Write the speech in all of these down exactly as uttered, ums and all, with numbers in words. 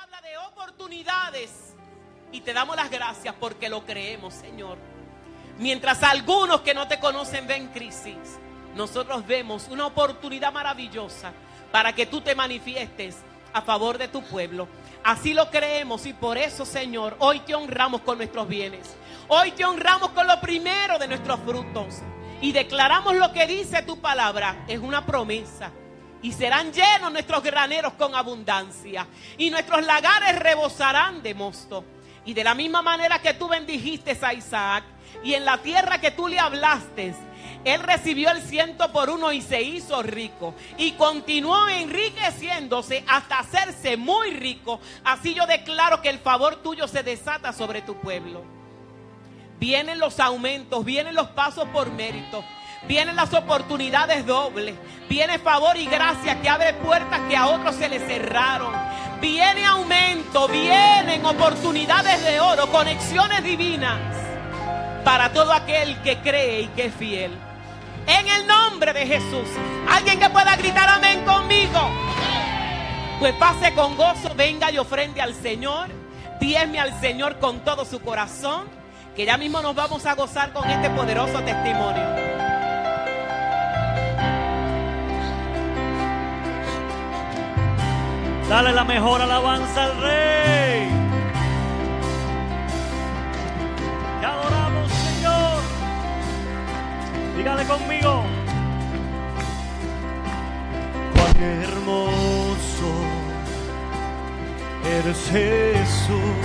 habla de oportunidades y te damos las gracias porque lo creemos, Señor. Mientras algunos que no te conocen ven crisis, nosotros vemos una oportunidad maravillosa para que tú te manifiestes a favor de tu pueblo. Así lo creemos y por eso, Señor, hoy te honramos con nuestros bienes. Hoy te honramos con lo primero de nuestros frutos. Y declaramos lo que dice tu palabra. Es una promesa. Y serán llenos nuestros graneros con abundancia. Y nuestros lagares rebosarán de mosto. Y de la misma manera que tú bendijiste a Isaac, y en la tierra que tú le hablaste, él recibió el ciento por uno y se hizo rico. Y continuó enriqueciéndose hasta hacerse muy rico. Así yo declaro que el favor tuyo se desata sobre tu pueblo. Vienen los aumentos, vienen los pasos por mérito, vienen las oportunidades dobles, viene favor y gracia que abre puertas que a otros se les cerraron. Viene aumento, vienen oportunidades de oro, conexiones divinas para todo aquel que cree y que es fiel. En el nombre de Jesús. Alguien que pueda gritar amén conmigo. Pues pase con gozo, venga y ofrende al Señor. Diezme al Señor con todo su corazón, que ya mismo nos vamos a gozar con este poderoso testimonio. Dale la mejor alabanza al Rey. Te adoramos, Señor. Dígale conmigo. Cuán hermoso eres, Jesús.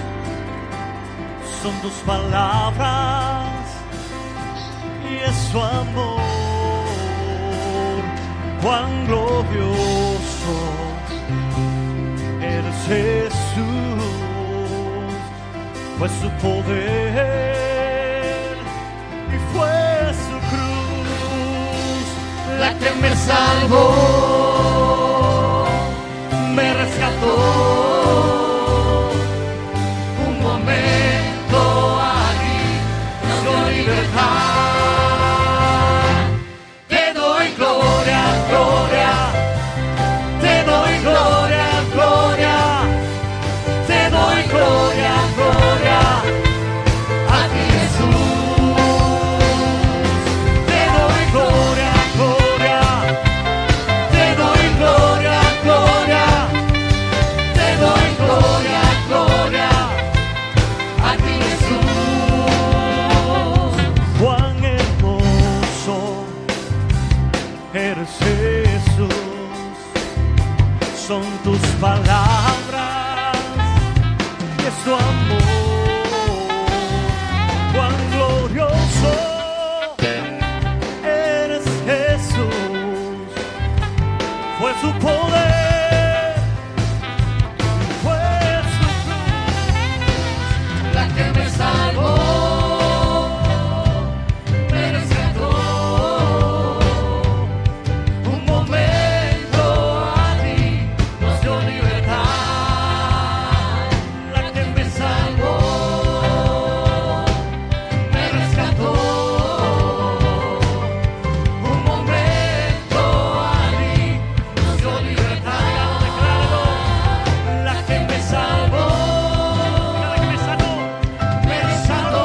Son tus palabras y es su amor. Cuán glorioso eres, Jesús. Fue su poder y fue su cruz la que me salvó, me rescató. Un momento allí nos dio libertad. Te doy gloria, gloria. Te doy gloria, gloria. Te doy gloria, gloria. A ti, Jesús. Te doy gloria, gloria. Te doy gloria, gloria. Te doy gloria, gloria. A ti, Jesús. Cuán hermoso eres, Jesús. Son tus palabras y es tu amor. Cuán glorioso eres, Jesús. Fue su poder, fue su cruz la que me salvó, me rescató. Un momento allí nos dio libertad. La que me salvó, me rescató. Un momento allí nos dio libertad. Declaro, la que me salvó, la que me sanó, me sanó.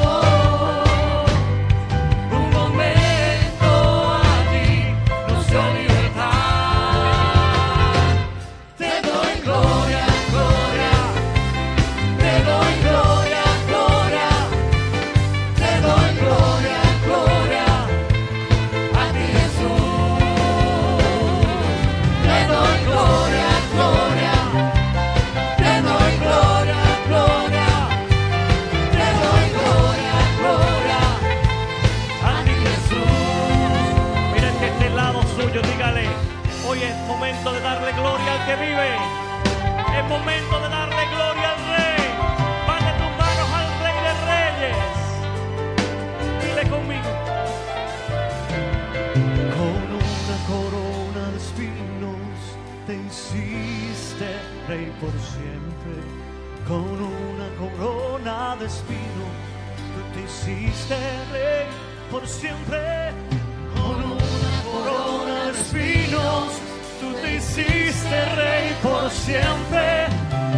Un momento allí nos dio libertad. Te doy gloria, gloria. Te doy gloria, gloria. Te doy gloria, gloria. A ti, Jesús. Te doy gloria, gloria. Te doy gloria, gloria. Te doy gloria, gloria. A ti, Jesús. Miren que este lado suyo, dígale. Hoy es momento de darle gloria al que vive. Es momento de darle gloria al Rey. Mande tus manos al Rey de Reyes. Dile conmigo. Con una corona de espinos te hiciste Rey por siempre. Con una corona de espinos tú te hiciste Rey por siempre. Con una corona de espinos tú te hiciste Rey por siempre.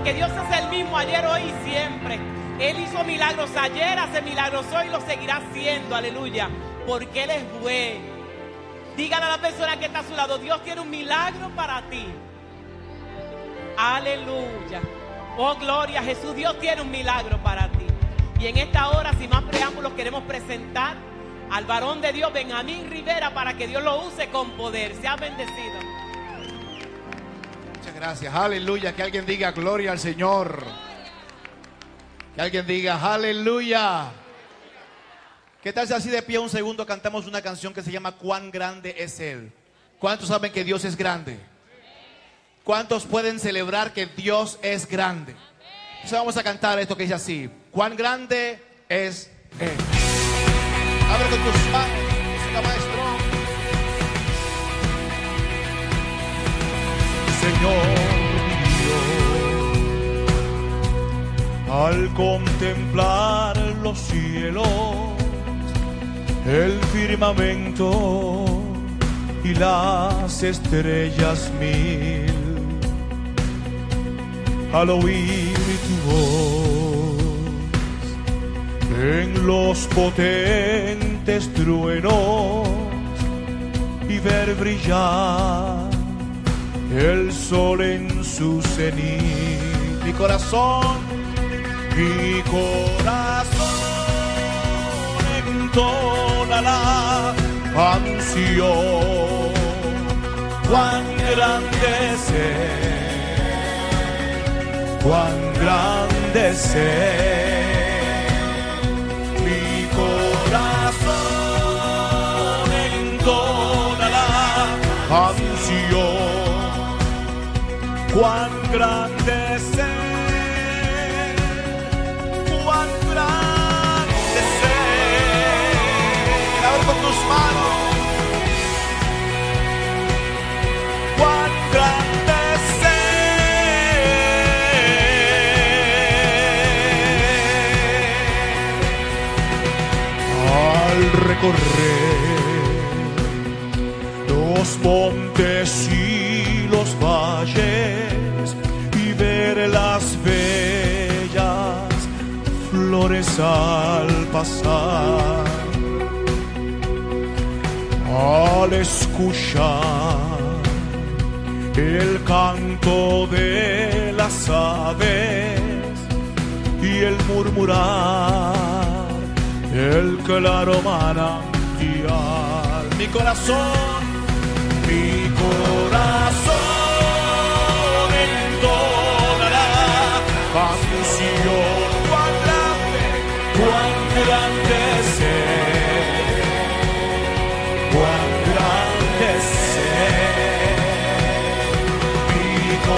que Dios es el mismo ayer, hoy y siempre. Él hizo milagros ayer, hace milagros hoy y lo seguirá haciendo, aleluya, porque Él es bueno. Dígale a la persona que está a su lado, Dios tiene un milagro para ti. Aleluya. Oh, gloria a Jesús, Dios tiene un milagro para ti. Y en esta hora, sin más preámbulos, queremos presentar al varón de Dios, Benjamín Rivera, para que Dios lo use con poder. Sea bendecido. Muchas gracias, aleluya. Que alguien diga gloria al Señor. Que alguien diga aleluya. ¿Qué tal si así de pie un segundo cantamos una canción que se llama ¿Cuán grande es Él? ¿Cuántos saben que Dios es grande? ¿Cuántos pueden celebrar que Dios es grande? Entonces vamos a cantar esto que dice así: ¿Cuán grande es Él? Abre con tus manos, música, maestro. Señor mío, al contemplar los cielos, el firmamento y las estrellas mil, al oír tu voz en los potentes truenos y ver brillar el sol en su cenit, Mi corazón, mi corazón entona la canción. Cuán grande es Él, cuán grande es Él. Mi corazón entona la canción. Cuán grande es Él, cuán grande es Él. abre con tus manos. Cuán grande es Él. Al recorrer los montes y los valles y ver las bellas flores al pasar, al escuchar el canto de las aves y el murmurar el claro manantial, mi corazón, mi corazón entona la canción. Cuán grande, cuán grande es Él, cuán grande es Él. Mi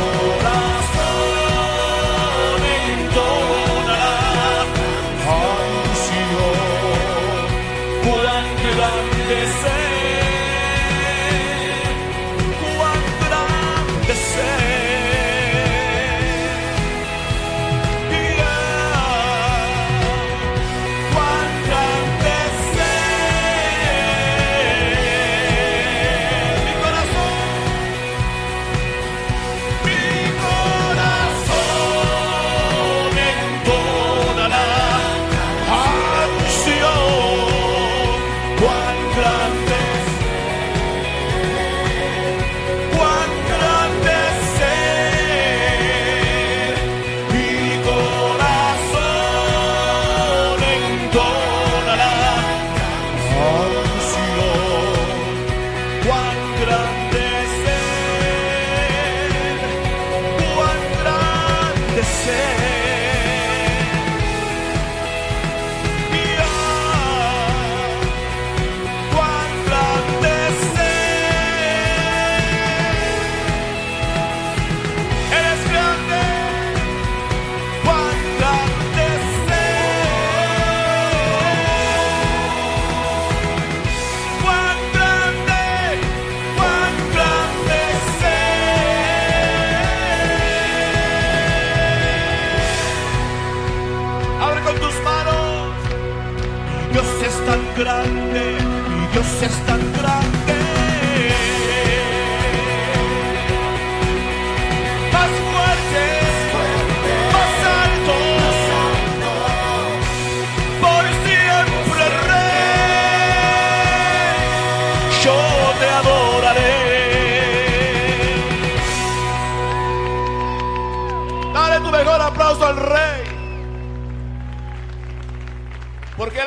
corazón entona la canción. Cuán grande es Él.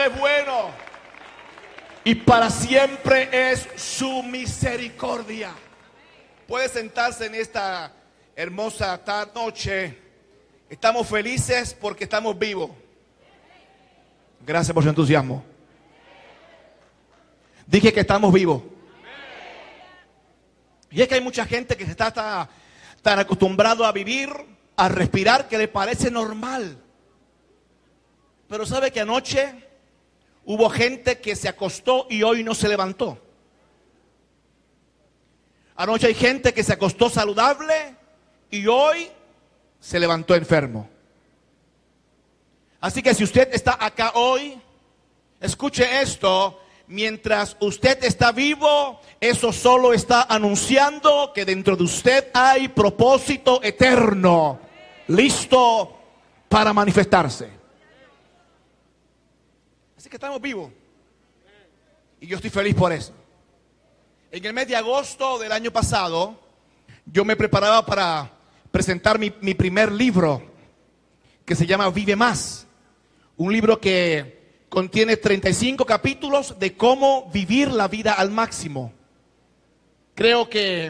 es bueno y para siempre es su misericordia. Puede sentarse en esta hermosa tarde, noche. Estamos felices porque estamos vivos. Gracias por su entusiasmo. Dije que estamos vivos. Y es que hay mucha gente que se está tan, tan acostumbrado a vivir, a respirar, que le parece normal. Pero sabe que anoche hubo gente que se acostó y hoy no se levantó. Anoche hay gente que se acostó saludable y hoy se levantó enfermo. Así que si usted está acá hoy, escuche esto. Mientras usted está vivo, eso solo está anunciando que dentro de usted hay propósito eterno, listo para manifestarse. Así que estamos vivos. Y yo estoy feliz por eso. En el mes de agosto del año pasado, yo me preparaba para presentar mi, mi primer libro, que se llama Vive Más. Un libro que contiene treinta y cinco capítulos de cómo vivir la vida al máximo. Creo que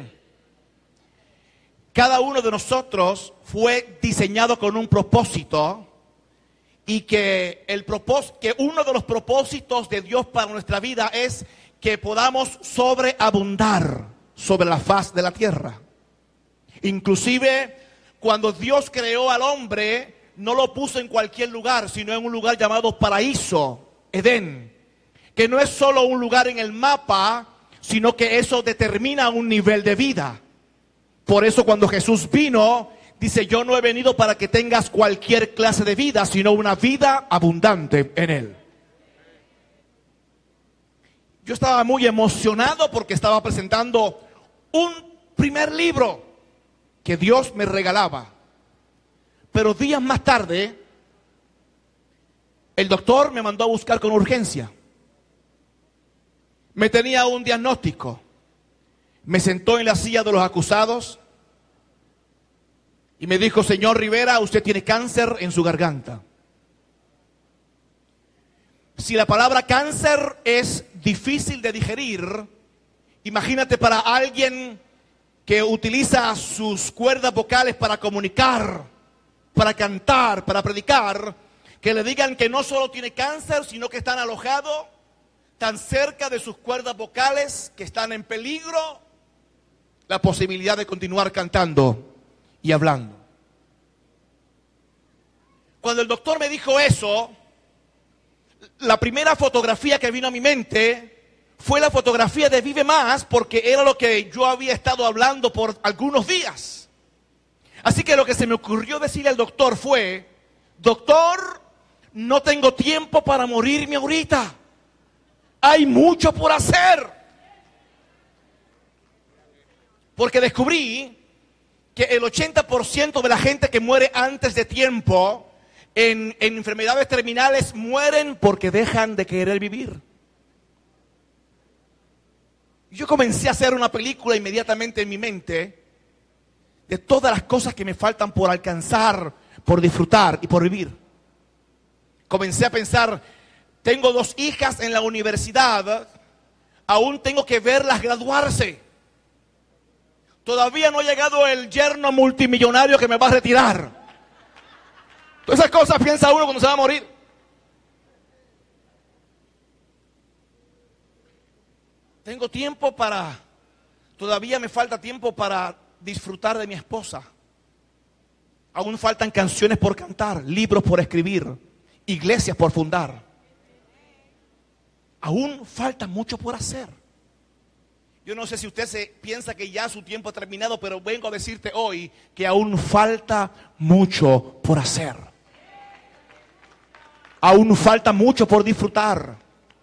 cada uno de nosotros fue diseñado con un propósito y que, el propós- que uno de los propósitos de Dios para nuestra vida es que podamos sobreabundar sobre la faz de la tierra. Inclusive cuando Dios creó al hombre, no lo puso en cualquier lugar, sino en un lugar llamado paraíso, Edén, que no es solo un lugar en el mapa, sino que eso determina un nivel de vida. Por eso cuando Jesús vino, dice: yo no he venido para que tengas cualquier clase de vida, sino una vida abundante en Él. Yo estaba muy emocionado porque estaba presentando un primer libro que Dios me regalaba. Pero días más tarde, el doctor me mandó a buscar con urgencia. Me tenía un diagnóstico. Me sentó en la silla de los acusados y me dijo: señor Rivera, usted tiene cáncer en su garganta. Si la palabra cáncer es difícil de digerir, imagínate para alguien que utiliza sus cuerdas vocales para comunicar, para cantar, para predicar, que le digan que no solo tiene cáncer, sino que están alojados tan cerca de sus cuerdas vocales que están en peligro la posibilidad de continuar cantando y hablando. Cuando el doctor me dijo eso, la primera fotografía que vino a mi mente fue la fotografía de Vive Más, porque era lo que yo había estado hablando por algunos días. Así que lo que se me ocurrió decirle al doctor fue: doctor, no tengo tiempo para morirme ahorita. Hay mucho por hacer. Porque descubrí que el ochenta por ciento de la gente que muere antes de tiempo en, en enfermedades terminales mueren porque dejan de querer vivir. Yo comencé a hacer una película inmediatamente en mi mente de todas las cosas que me faltan por alcanzar, por disfrutar y por vivir. Comencé a pensar: tengo dos hijas en la universidad, aún tengo que verlas graduarse. Todavía no ha llegado el yerno multimillonario que me va a retirar. Todas esas cosas piensa uno cuando se va a morir. Tengo tiempo para, todavía me falta tiempo para disfrutar de mi esposa. Aún faltan canciones por cantar, libros por escribir, iglesias por fundar. Aún falta mucho por hacer. Yo no sé si usted se piensa que ya su tiempo ha terminado, pero vengo a decirte hoy que aún falta mucho por hacer. Aún falta mucho por disfrutar.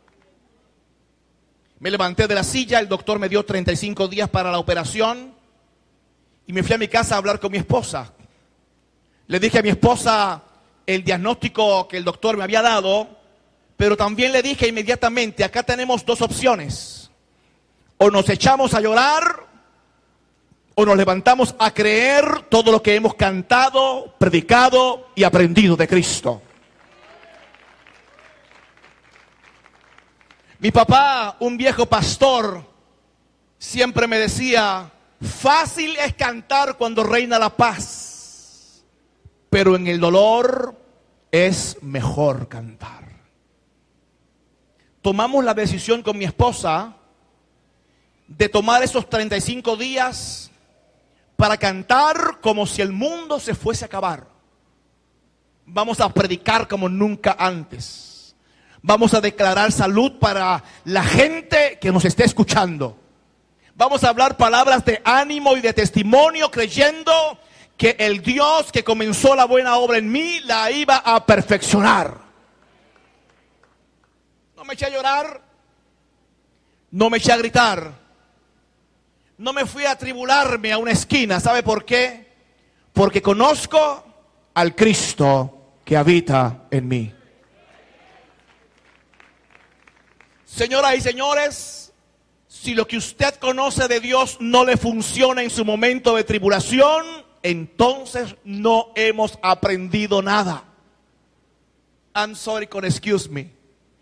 Me levanté de la silla, el doctor me dio treinta y cinco días para la operación y me fui a mi casa a hablar con mi esposa. Le dije a mi esposa el diagnóstico que el doctor me había dado, pero también le dije inmediatamente: acá tenemos dos opciones. O nos echamos a llorar, o nos levantamos a creer todo lo que hemos cantado, predicado y aprendido de Cristo. Mi papá, un viejo pastor, siempre me decía, fácil es cantar cuando reina la paz, pero en el dolor es mejor cantar. Tomamos la decisión con mi esposa de tomar esos treinta y cinco días para cantar como si el mundo se fuese a acabar. Vamos a predicar como nunca antes. Vamos a declarar salud para la gente que nos esté escuchando. Vamos a hablar palabras de ánimo y de testimonio, creyendo que el Dios que comenzó la buena obra en mí la iba a perfeccionar. No me eché a llorar, no me eché a gritar, no me fui a atribularme a una esquina. ¿Sabe por qué? Porque conozco al Cristo que habita en mí. Señoras y señores, si lo que usted conoce de Dios no le funciona en su momento de tribulación, entonces no hemos aprendido nada. I'm sorry con excuse me.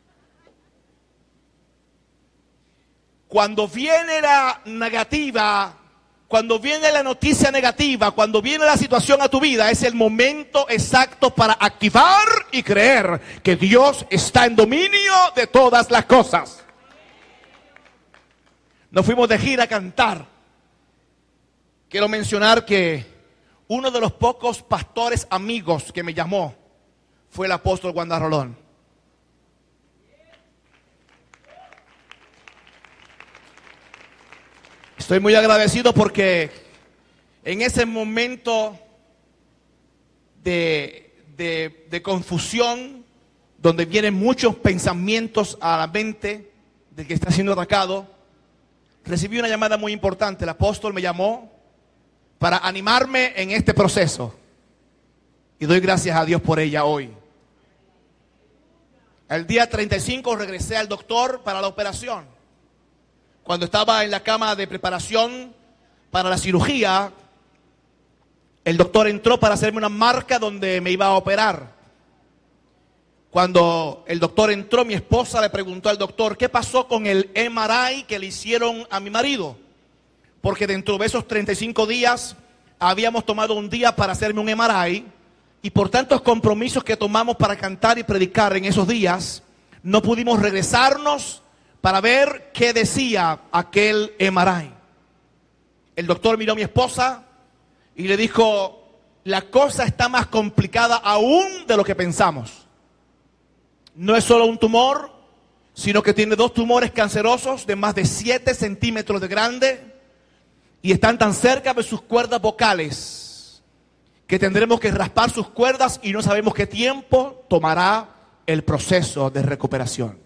Cuando viene la negativa, cuando viene la noticia negativa, cuando viene la situación a tu vida, es el momento exacto para activar y creer que Dios está en dominio de todas las cosas. Nos fuimos de gira a cantar. Quiero mencionar que uno de los pocos pastores amigos que me llamó fue el apóstol Wanda Rolón. Estoy muy agradecido porque en ese momento de, de, de confusión, donde vienen muchos pensamientos a la mente del que está siendo atacado, recibí una llamada muy importante. El apóstol me llamó para animarme en este proceso. Y doy gracias a Dios por ella hoy. El día treinta y cinco regresé al doctor para la operación. Cuando estaba en la cama de preparación para la cirugía, el doctor entró para hacerme una marca donde me iba a operar. Cuando el doctor entró, mi esposa le preguntó al doctor, ¿qué pasó con el M R I que le hicieron a mi marido? Porque dentro de esos treinta y cinco días habíamos tomado un día para hacerme un M R I, y por tantos compromisos que tomamos para cantar y predicar en esos días, no pudimos regresarnos para ver qué decía aquel M R I. El doctor miró a mi esposa y le dijo, la cosa está más complicada aún de lo que pensamos. No es solo un tumor, sino que tiene dos tumores cancerosos de más de siete centímetros de grande y están tan cerca de sus cuerdas vocales que tendremos que raspar sus cuerdas y no sabemos qué tiempo tomará el proceso de recuperación.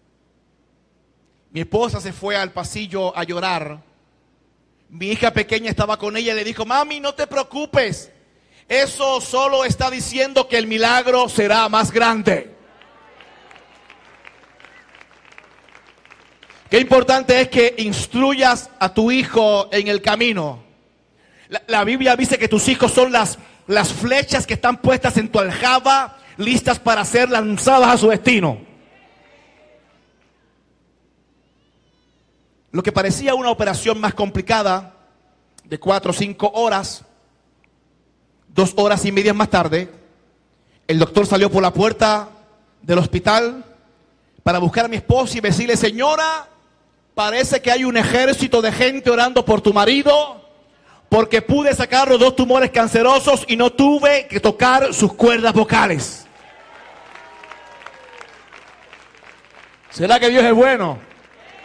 Mi esposa se fue al pasillo a llorar. Mi hija pequeña estaba con ella y le dijo, mami, no te preocupes. Eso solo está diciendo que el milagro será más grande. Qué importante es que instruyas a tu hijo en el camino. La, la Biblia dice que tus hijos son las, las flechas que están puestas en tu aljaba, listas para ser lanzadas a su destino. Lo que parecía una operación más complicada, de cuatro o cinco horas, dos horas y media más tarde, el doctor salió por la puerta del hospital para buscar a mi esposa y decirle, señora, parece que hay un ejército de gente orando por tu marido, porque pude sacar los dos tumores cancerosos y no tuve que tocar sus cuerdas vocales. ¿Será que Dios es bueno?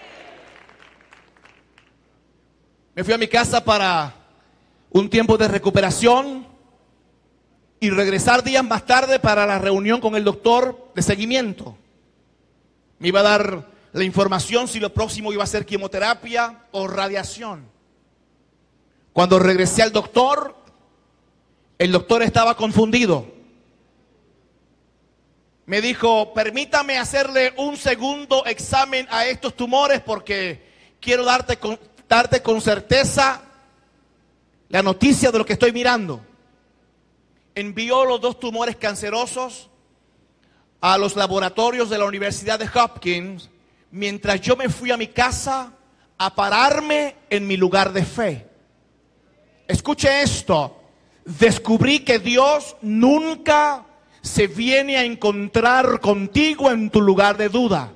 Me fui a mi casa para un tiempo de recuperación y regresar días más tarde para la reunión con el doctor de seguimiento. Me iba a dar la información si lo próximo iba a ser quimioterapia o radiación. Cuando regresé al doctor, el doctor estaba confundido. Me dijo, permítame hacerle un segundo examen a estos tumores porque quiero darte con... darte con certeza la noticia de lo que estoy mirando. Envió los dos tumores cancerosos a los laboratorios de la Universidad de Hopkins mientras yo me fui a mi casa a pararme en mi lugar de fe. Escuche esto. Descubrí que Dios nunca se viene a encontrar contigo en tu lugar de duda.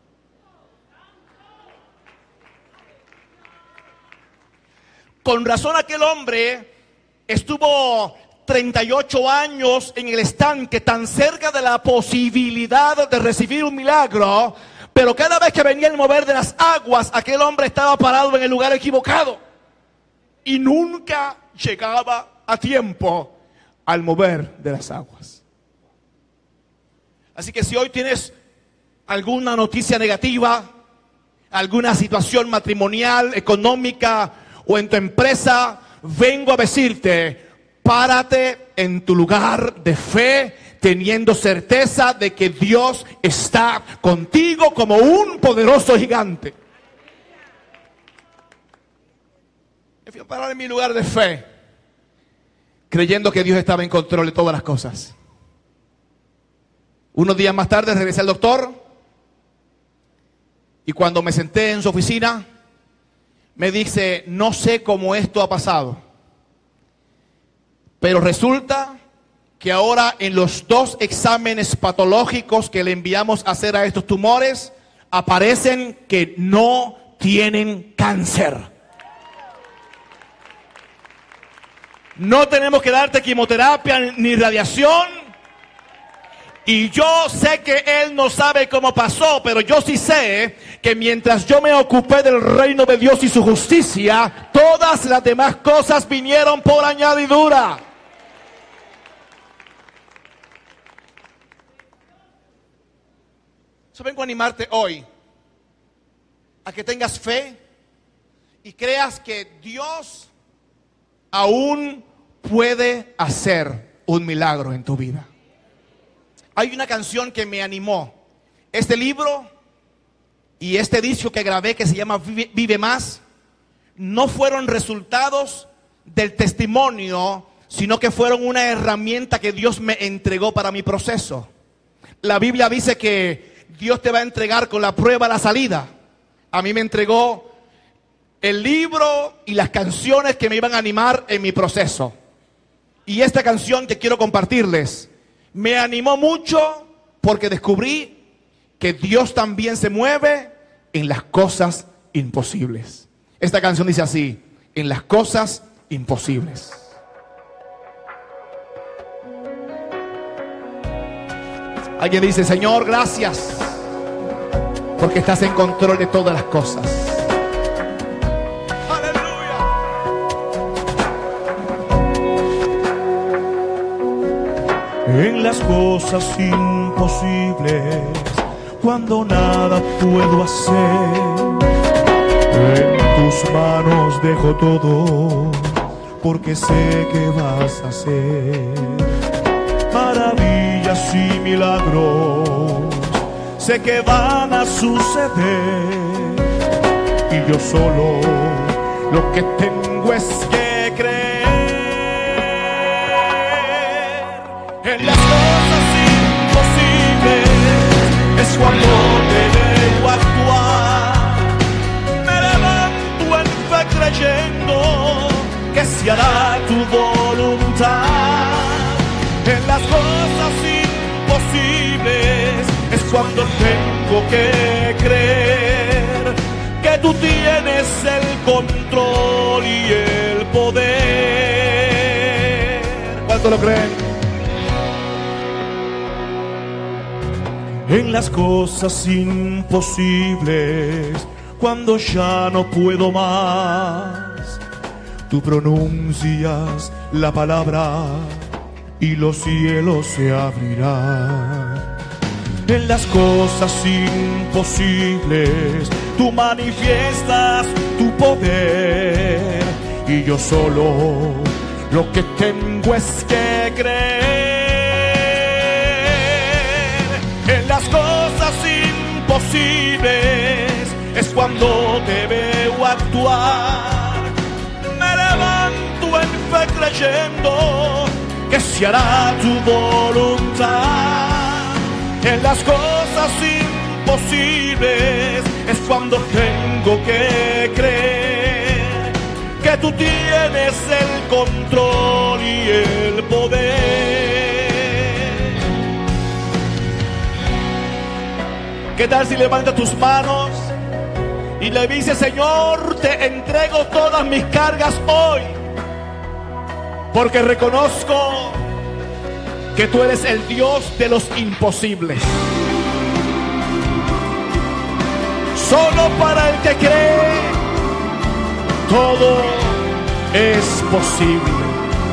Con razón aquel hombre estuvo treinta y ocho años en el estanque, tan cerca de la posibilidad de recibir un milagro, pero cada vez que venía el mover de las aguas, aquel hombre estaba parado en el lugar equivocado y nunca llegaba a tiempo al mover de las aguas. Así que si hoy tienes alguna noticia negativa, alguna situación matrimonial, económica o en tu empresa, vengo a decirte: párate en tu lugar de fe, teniendo certeza de que Dios está contigo como un poderoso gigante. Me fui a parar en mi lugar de fe, creyendo que Dios estaba en control de todas las cosas. Unos días más tarde regresé al doctor, y cuando me senté en su oficina, me dice: no sé cómo esto ha pasado, pero resulta que ahora en los dos exámenes patológicos que le enviamos a hacer a estos tumores, aparecen que no tienen cáncer. No tenemos que darte quimioterapia ni radiación. Y yo sé que él no sabe cómo pasó, pero yo sí sé que mientras yo me ocupé del reino de Dios y su justicia, todas las demás cosas vinieron por añadidura. Yo vengo a animarte hoy a que tengas fe y creas que Dios aún puede hacer un milagro en tu vida. Hay una canción que me animó. Este libro y este disco que grabé, que se llama Vive, Vive Más, no fueron resultados del testimonio, sino que fueron una herramienta que Dios me entregó para mi proceso. La Biblia dice que Dios te va a entregar con la prueba la salida. A mí me entregó el libro y las canciones que me iban a animar en mi proceso. Y esta canción que quiero compartirles me animó mucho porque descubrí que Dios también se mueve en las cosas imposibles. Esta canción dice así: en las cosas imposibles. Alguien dice: Señor, gracias, porque estás en control de todas las cosas. En las cosas imposibles, cuando nada puedo hacer, en tus manos dejo todo, porque sé que vas a hacer maravillas y milagros. Sé que van a suceder, y yo solo lo que tengo es que creer. En las cosas imposibles es cuando te veo actuar. Me levanto en fe creyendo que se hará tu voluntad. En las cosas imposibles es cuando tengo que creer que tú tienes el control y el poder. ¿Cuánto lo creen? En las cosas imposibles, cuando ya no puedo más, tú pronuncias la palabra y los cielos se abrirán. En las cosas imposibles, tú manifiestas tu poder, y yo solo lo que tengo es que creer. En las cosas imposibles es cuando te veo actuar. Me levanto en fe creyendo que se hará tu voluntad. En las cosas imposibles es cuando tengo que creer que tú tienes el control y el poder. ¿Qué tal si levantas tus manos y le dices: Señor, te entrego todas mis cargas hoy, porque reconozco que tú eres el Dios de los imposibles? Solo para el que cree, todo es posible.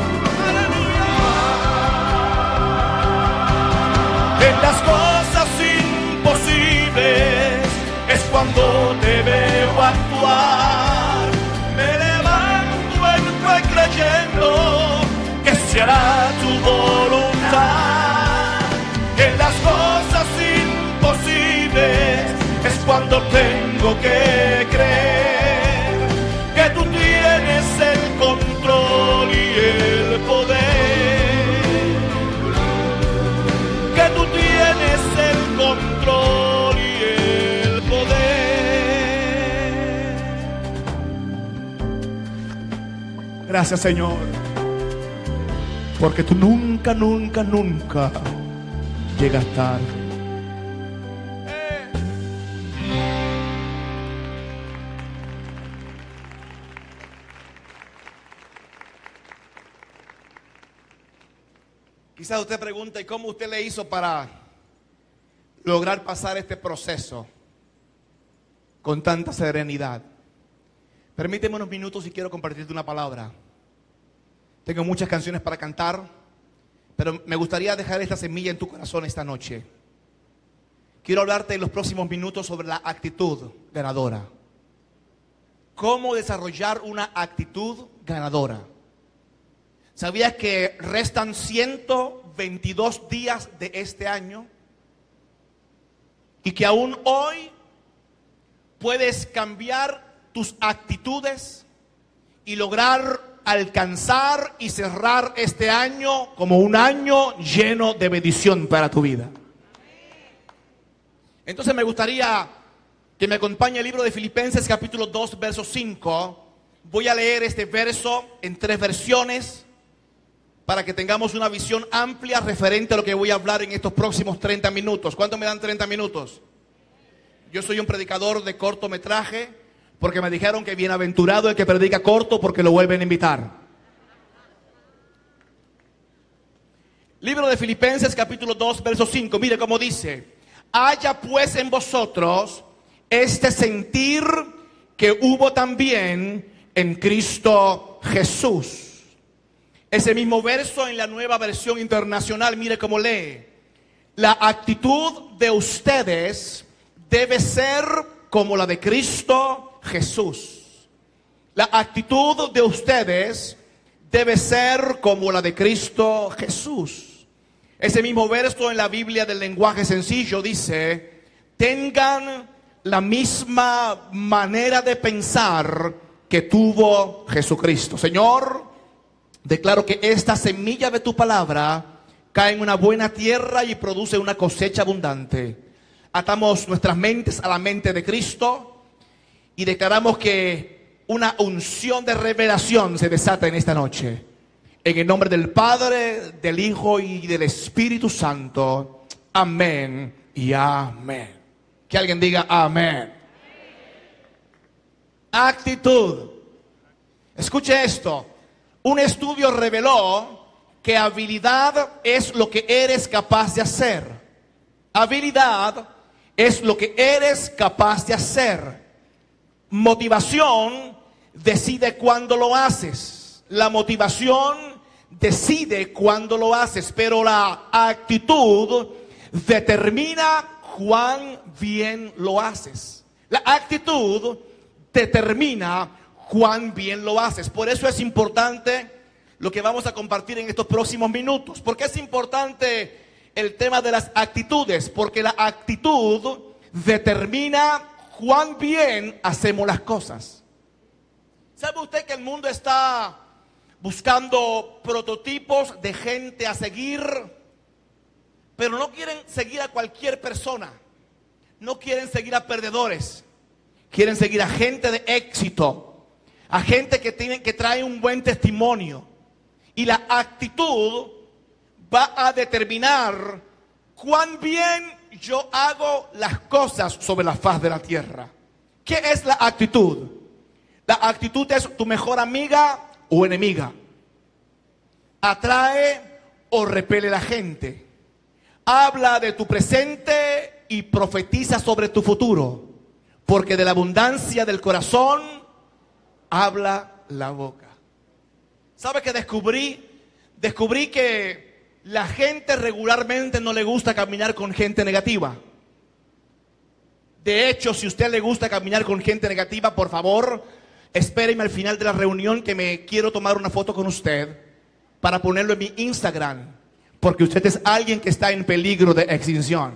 En las cosas imposibles es cuando te veo actuar. Me levanto en fe creyendo que se hará tu voluntad. En las cosas imposibles es cuando tengo que creer que tú tienes el control y el poder. Que tú tienes el control y el poder. Gracias, Señor, porque tú nunca, nunca, nunca llegas tarde. Quizás usted pregunta: ¿y cómo usted le hizo para lograr pasar este proceso con tanta serenidad? Permíteme unos minutos y quiero compartirte una palabra. Tengo muchas canciones para cantar, pero me gustaría dejar esta semilla en tu corazón esta noche. Quiero hablarte en los próximos minutos sobre la actitud ganadora. ¿Cómo desarrollar una actitud ganadora? ¿Sabías que restan ciento veintidós días de este año? Y que aún hoy puedes cambiar tus actitudes y lograr alcanzar y cerrar este año como un año lleno de bendición para tu vida. Entonces me gustaría que me acompañe el libro de Filipenses capítulo dos verso cinco. Voy a leer este verso en tres versiones para que tengamos una visión amplia referente a lo que voy a hablar en estos próximos treinta minutos. ¿Cuánto me dan treinta minutos? Yo soy un predicador de cortometraje, porque me dijeron que bienaventurado el que predica corto, porque lo vuelven a invitar. Libro de Filipenses capítulo dos verso cinco. Mire cómo dice: haya pues en vosotros este sentir que hubo también en Cristo Jesús. Ese mismo verso en la Nueva Versión Internacional, mire cómo lee: la actitud de ustedes debe ser como la de Cristo Jesús. La actitud de ustedes debe ser como la de Cristo Jesús. Ese mismo verso en la Biblia del lenguaje sencillo dice: tengan la misma manera de pensar que tuvo Jesucristo. Señor, declaro que esta semilla de tu palabra cae en una buena tierra y produce una cosecha abundante. Atamos nuestras mentes a la mente de Cristo y declaramos que una unción de revelación se desata en esta noche. En el nombre del Padre, del Hijo y del Espíritu Santo. Amén y amén. Que alguien diga amén. Actitud. Escuche esto. Un estudio reveló que habilidad es lo que eres capaz de hacer. Habilidad es lo que eres capaz de hacer. Motivación decide cuándo lo haces. La motivación decide cuándo lo haces, pero la actitud determina cuán bien lo haces. La actitud determina cuán bien lo haces. Por eso es importante lo que vamos a compartir en estos próximos minutos. ¿Por qué es importante el tema de las actitudes? Porque la actitud determina cuán bien hacemos las cosas. ¿Sabe usted que el mundo está buscando prototipos de gente a seguir? Pero no quieren seguir a cualquier persona. no quieren seguir a perdedores, quieren seguir a gente de éxito, a gente que tiene, que trae un buen testimonio. Y la actitud va a determinar cuán bien yo hago las cosas sobre la faz de la tierra. ¿Qué es la actitud? La actitud es tu mejor amiga o enemiga. Atrae o repele la gente. Habla de tu presente y profetiza sobre tu futuro. Porque de la abundancia del corazón habla la boca. ¿Sabe qué descubrí? Descubrí que la gente regularmente no le gusta caminar con gente negativa. De hecho, si a usted le gusta caminar con gente negativa, por favor, espéreme al final de la reunión que me quiero tomar una foto con usted para ponerlo en mi Instagram, porque usted es alguien que está en peligro de extinción.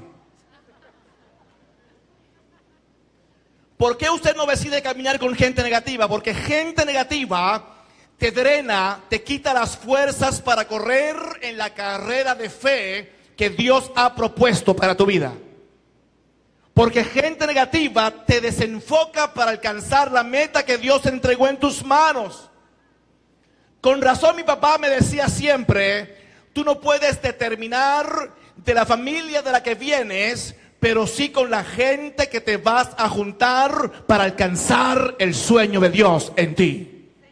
¿Por qué usted no decide caminar con gente negativa? Porque gente negativa te drena, te quita las fuerzas para correr en la carrera de fe que Dios ha propuesto para tu vida. Porque gente negativa te desenfoca para alcanzar la meta que Dios entregó en tus manos. Con razón mi papá me decía siempre, tú no puedes determinar de la familia de la que vienes, pero sí con la gente que te vas a juntar para alcanzar el sueño de Dios en ti.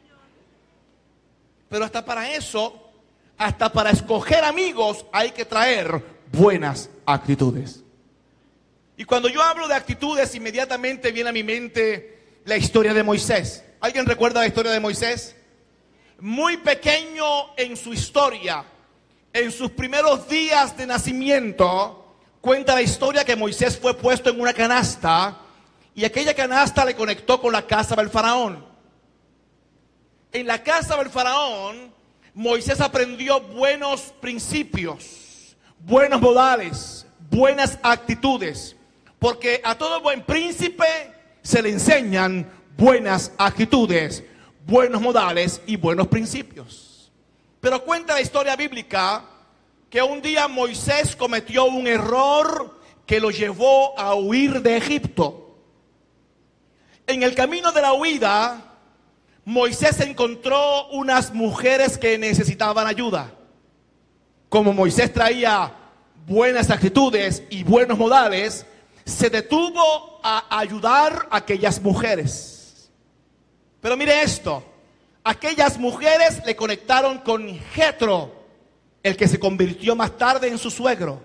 Pero hasta para eso, hasta para escoger amigos, hay que traer buenas actitudes. Y cuando yo hablo de actitudes, inmediatamente viene a mi mente la historia de Moisés. ¿Alguien recuerda la historia de Moisés? Muy pequeño en su historia, en sus primeros días de nacimiento, cuenta la historia que Moisés fue puesto en una canasta y aquella canasta le conectó con la casa del faraón. En la casa del faraón, Moisés aprendió buenos principios, buenos modales, buenas actitudes. Porque a todo buen príncipe se le enseñan buenas actitudes, buenos modales y buenos principios. Pero cuenta la historia bíblica que un día Moisés cometió un error que lo llevó a huir de Egipto. En el camino de la huida, Moisés encontró unas mujeres que necesitaban ayuda. Como Moisés traía buenas actitudes y buenos modales, se detuvo a ayudar a aquellas mujeres. Pero mire esto, aquellas mujeres le conectaron con Jetro, el que se convirtió más tarde en su suegro.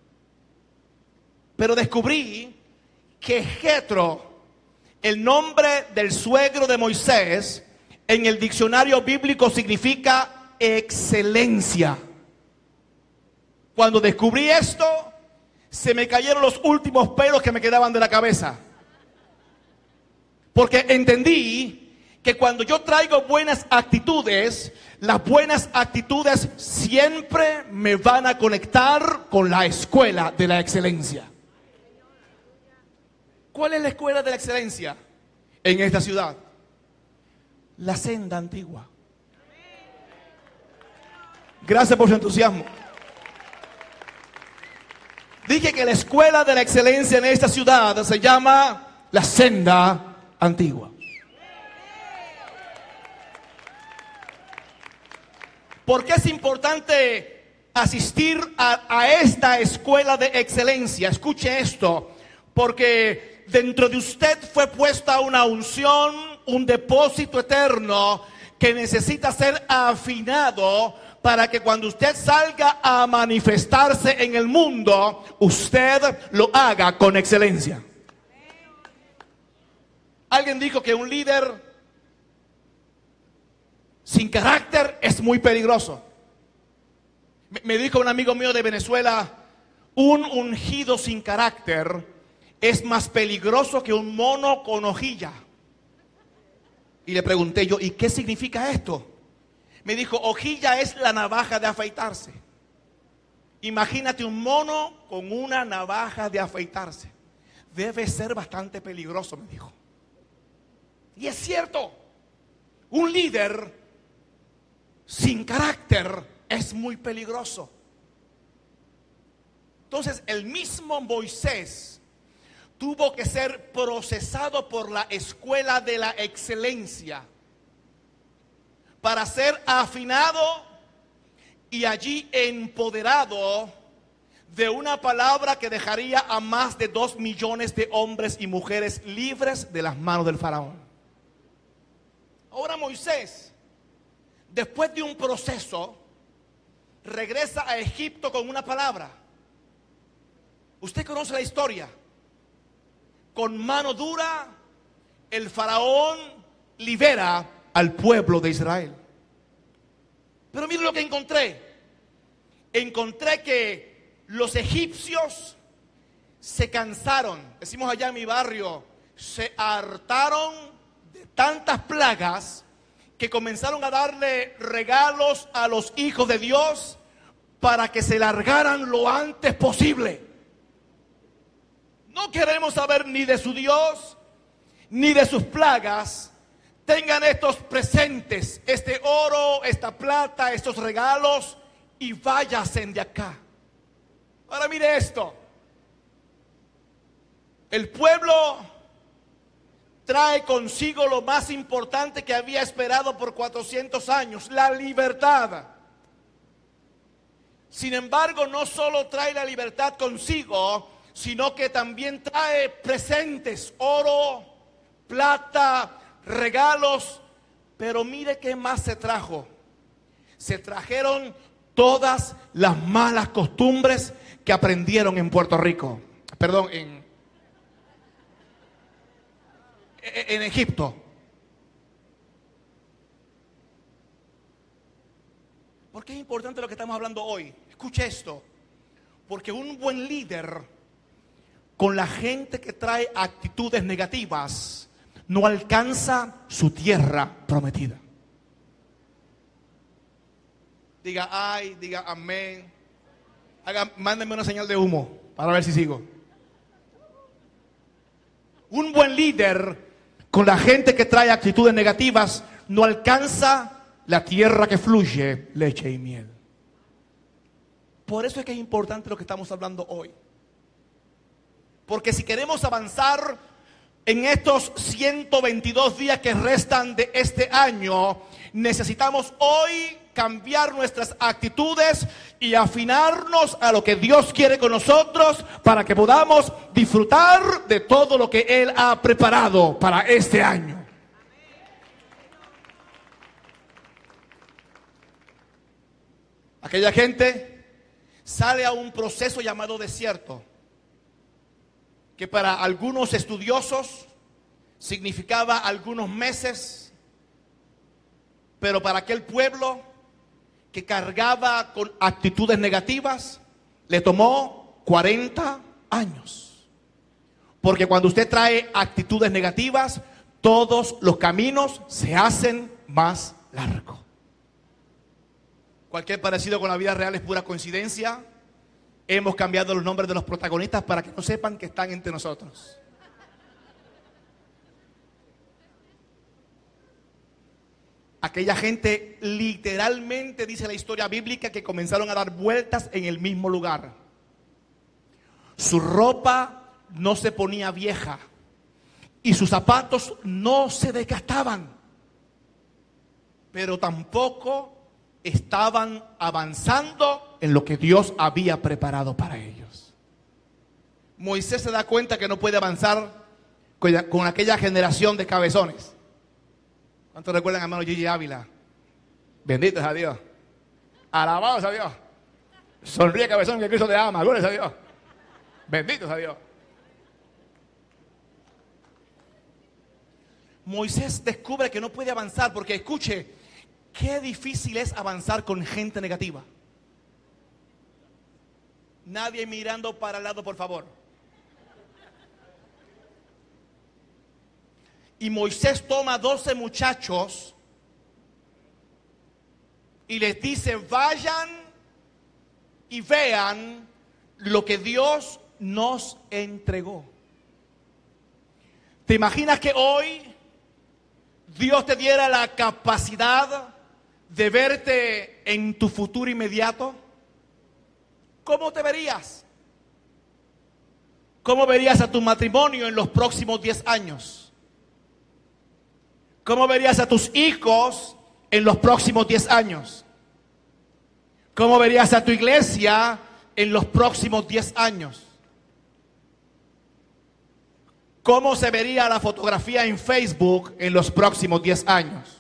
Pero descubrí que Jetro, el nombre del suegro de Moisés, en el diccionario bíblico significa excelencia. Cuando descubrí esto, se me cayeron los últimos pelos que me quedaban de la cabeza. Porque entendí que cuando yo traigo buenas actitudes, las buenas actitudes siempre me van a conectar con la escuela de la excelencia. ¿Cuál es la escuela de la excelencia en esta ciudad? La senda antigua. Gracias por su entusiasmo. Dije que la escuela de la excelencia en esta ciudad se llama la senda antigua. ¿Por qué es importante asistir a, a esta escuela de excelencia? Escuche esto, porque dentro de usted fue puesta una unción, un depósito eterno que necesita ser afinado para que cuando usted salga a manifestarse en el mundo, usted lo haga con excelencia. Alguien dijo que un líder sin carácter es muy peligroso. Me dijo un amigo mío de Venezuela, un ungido sin carácter es más peligroso que un mono con hojilla. Y le pregunté yo, ¿y qué significa esto? Me dijo, hojilla es la navaja de afeitarse. Imagínate un mono con una navaja de afeitarse. Debe ser bastante peligroso, me dijo. Y es cierto, un líder sin carácter es muy peligroso. Entonces, el mismo Moisés tuvo que ser procesado por la escuela de la excelencia para ser afinado y allí empoderado de una palabra que dejaría a más de dos millones de hombres y mujeres libres de las manos del faraón. Ahora Moisés, después de un proceso, regresa a Egipto con una palabra. Usted conoce la historia. Con mano dura, el faraón libera al pueblo de Israel. Pero mire lo que encontré. Encontré que los egipcios se cansaron, decimos allá en mi barrio, se hartaron de tantas plagas que comenzaron a darle regalos a los hijos de Dios para que se largaran lo antes posible. No queremos saber ni de su Dios, ni de sus plagas. Tengan estos presentes, este oro, esta plata, estos regalos, y váyanse de acá. Ahora mire esto. El pueblo trae consigo lo más importante que había esperado por cuatrocientos años, la libertad. Sin embargo, no solo trae la libertad consigo, sino que también trae presentes, oro, plata, regalos. Pero mire qué más se trajo. Se trajeron todas las malas costumbres que aprendieron en Puerto Rico. Perdón, en, en Egipto. ¿Por qué es importante lo que estamos hablando hoy? Escuche esto. Porque un buen líder con la gente que trae actitudes negativas no alcanza su tierra prometida. Diga ay, diga amén. Haga, mándenme una señal de humo para ver si sigo. Un buen líder con la gente que trae actitudes negativas no alcanza la tierra que fluye leche y miel. Por eso es que es importante lo que estamos hablando hoy. Porque si queremos avanzar en estos ciento veintidós días que restan de este año, necesitamos hoy cambiar nuestras actitudes y afinarnos a lo que Dios quiere con nosotros para que podamos disfrutar de todo lo que Él ha preparado para este año. Aquella gente sale a un proceso llamado desierto, que para algunos estudiosos significaba algunos meses, pero para aquel pueblo que cargaba con actitudes negativas, le tomó cuarenta años. Porque cuando usted trae actitudes negativas, todos los caminos se hacen más largos. Cualquier parecido con la vida real es pura coincidencia. Hemos cambiado los nombres de los protagonistas para que no sepan que están entre nosotros. Aquella gente literalmente, dice la historia bíblica, que comenzaron a dar vueltas en el mismo lugar. Su ropa no se ponía vieja y sus zapatos no se desgastaban, pero tampoco estaban avanzando en lo que Dios había preparado para ellos. Moisés se da cuenta que no puede avanzar con aquella generación de cabezones. ¿Cuántos recuerdan a hermano Gigi Ávila? Bendito es a Dios. Alabados a Dios. Sonríe, cabezón, que Cristo te ama. Gloria a Dios. Bendito es a Dios. Moisés descubre que no puede avanzar porque, escuche, qué difícil es avanzar con gente negativa. Nadie mirando para el lado, por favor. Y Moisés toma doce muchachos y les dice: vayan y vean lo que Dios nos entregó. ¿Te imaginas que hoy Dios te diera la capacidad de verte en tu futuro inmediato? ¿Cómo te verías? ¿Cómo verías a tu matrimonio en los próximos diez años? ¿Cómo verías a tus hijos en los próximos diez años? ¿Cómo verías a tu iglesia en los próximos diez años? ¿Cómo se vería la fotografía en Facebook en los próximos diez años?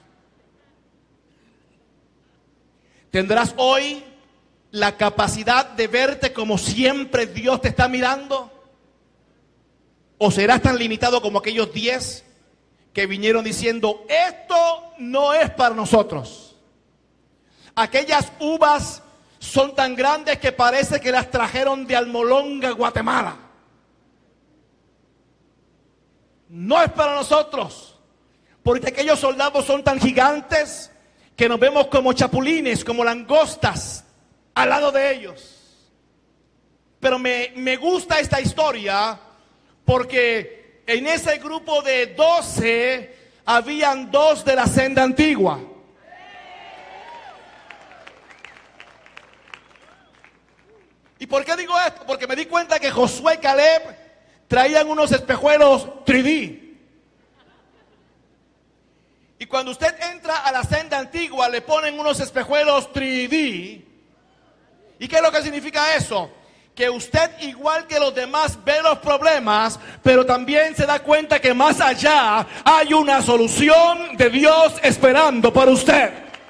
¿Tendrás hoy la capacidad de verte como siempre Dios te está mirando? ¿O serás tan limitado como aquellos diez que vinieron diciendo, esto no es para nosotros? Aquellas uvas son tan grandes que parece que las trajeron de Almolonga, Guatemala. No es para nosotros, porque aquellos soldados son tan gigantes que nos vemos como chapulines, como langostas al lado de ellos. Pero me, me gusta esta historia porque en ese grupo de doce habían dos de la senda antigua. ¿Y por qué digo esto? Porque me di cuenta que Josué y Caleb traían unos espejuelos tres D. Y cuando usted entra a la senda antigua, le ponen unos espejuelos tres D. ¿Y qué es lo que significa eso? Que usted, igual que los demás, ve los problemas, pero también se da cuenta que más allá hay una solución de Dios esperando por usted.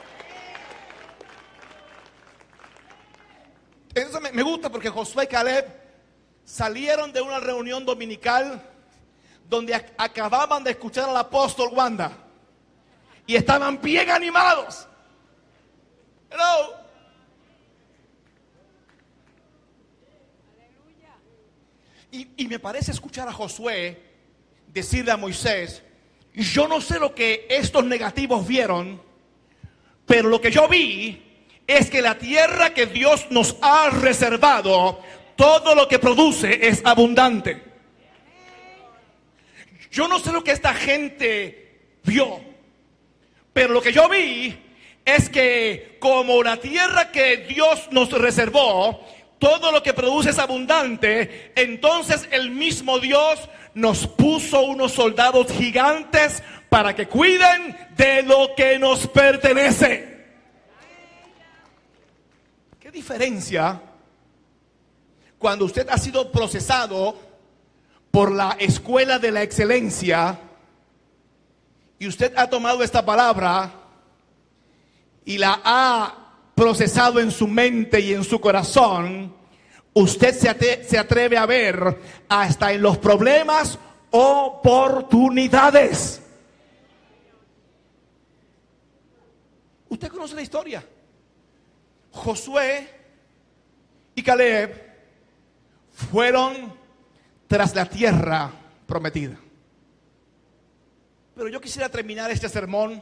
Eso me, me gusta porque Josué y Caleb salieron de una reunión dominical donde ac- acababan de escuchar al apóstol Wanda y estaban bien animados. Hello. Y, y me parece escuchar a Josué decirle a Moisés, yo no sé lo que estos negativos vieron, pero lo que yo vi es que la tierra que Dios nos ha reservado, todo lo que produce es abundante. Yo no sé lo que esta gente vio, pero lo que yo vi es que como la tierra que Dios nos reservó, todo lo que produce es abundante, entonces el mismo Dios nos puso unos soldados gigantes para que cuiden de lo que nos pertenece. ¿Qué diferencia cuando usted ha sido procesado por la escuela de la excelencia y usted ha tomado esta palabra y la ha procesado en su mente y en su corazón? Usted se, ate- se atreve a ver hasta en los problemas oportunidades. Usted conoce la historia. Josué y Caleb fueron tras la tierra prometida. Pero yo quisiera terminar este sermón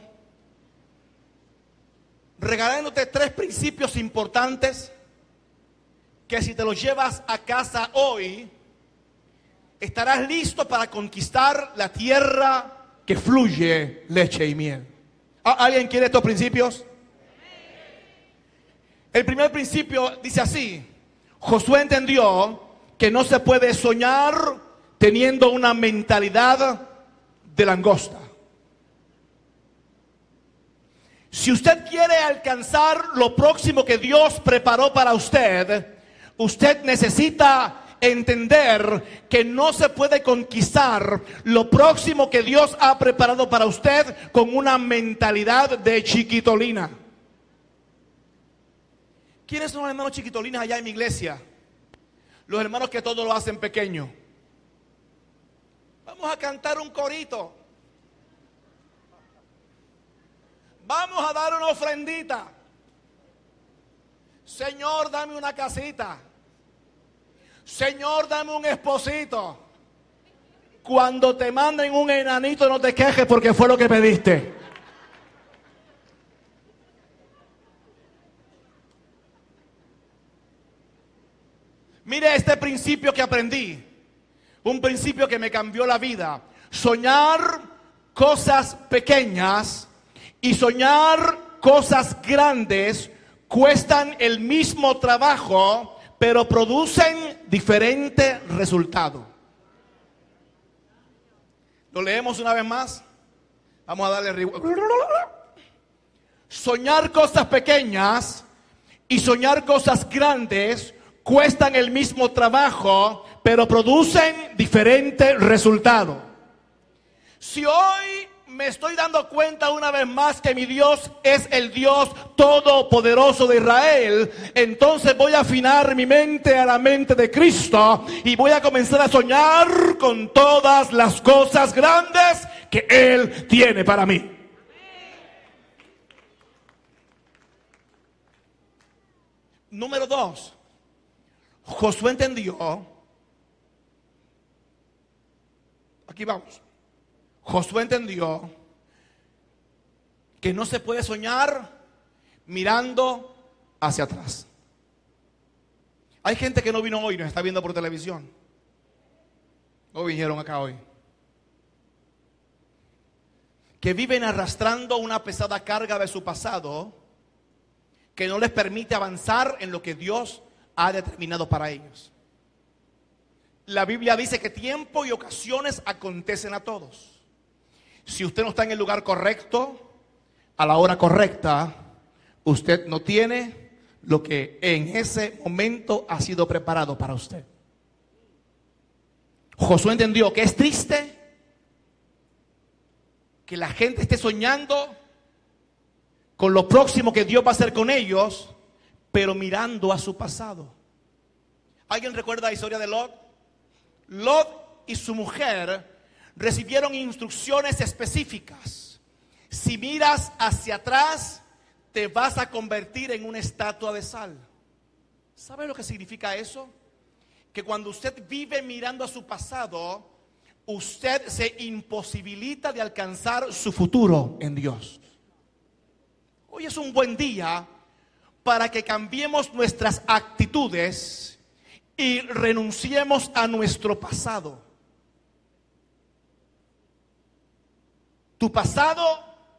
regalándote tres principios importantes que si te los llevas a casa hoy, estarás listo para conquistar la tierra que fluye leche y miel. ¿Alguien quiere estos principios? El primer principio dice así: Josué entendió que no se puede soñar teniendo una mentalidad de langosta. Si usted quiere alcanzar lo próximo que Dios preparó para usted, usted necesita entender que no se puede conquistar lo próximo que Dios ha preparado para usted con una mentalidad de chiquitolina. ¿Quiénes son los hermanos chiquitolinas allá en mi iglesia? Los hermanos que todo lo hacen pequeño. Vamos a cantar un corito. Vamos a dar una ofrendita. Señor, dame una casita. Señor, dame un esposito. Cuando te manden un enanito, no te quejes porque fue lo que pediste. Mire este principio que aprendí. Un principio que me cambió la vida. Soñar cosas pequeñas y soñar cosas grandes cuestan el mismo trabajo, pero producen diferente resultado. Lo leemos una vez más. Vamos a darle ritmo. Soñar cosas pequeñas y soñar cosas grandes cuestan el mismo trabajo, pero producen diferente resultado. Si hoy me estoy dando cuenta una vez más que mi Dios es el Dios todopoderoso de Israel, entonces voy a afinar mi mente a la mente de Cristo y voy a comenzar a soñar con todas las cosas grandes que Él tiene para mí. Número dos, Josué entendió, aquí vamos, Josué entendió que no se puede soñar mirando hacia atrás. Hay gente que no vino hoy, nos está viendo por televisión. No vinieron acá hoy. Que viven arrastrando una pesada carga de su pasado que no les permite avanzar en lo que Dios ha determinado para ellos. La Biblia dice que tiempo y ocasiones acontecen a todos. Si usted no está en el lugar correcto, a la hora correcta, usted no tiene lo que en ese momento ha sido preparado para usted. Josué entendió que es triste que la gente esté soñando con lo próximo que Dios va a hacer con ellos, pero mirando a su pasado. ¿Alguien recuerda la historia de Lot? Lot y su mujer recibieron instrucciones específicas. Si miras hacia atrás, te vas a convertir en una estatua de sal. ¿Sabe lo que significa eso? Que cuando usted vive mirando a su pasado, usted se imposibilita de alcanzar su futuro en Dios. Hoy es un buen día para que cambiemos nuestras actitudes y renunciemos a nuestro pasado. Tu pasado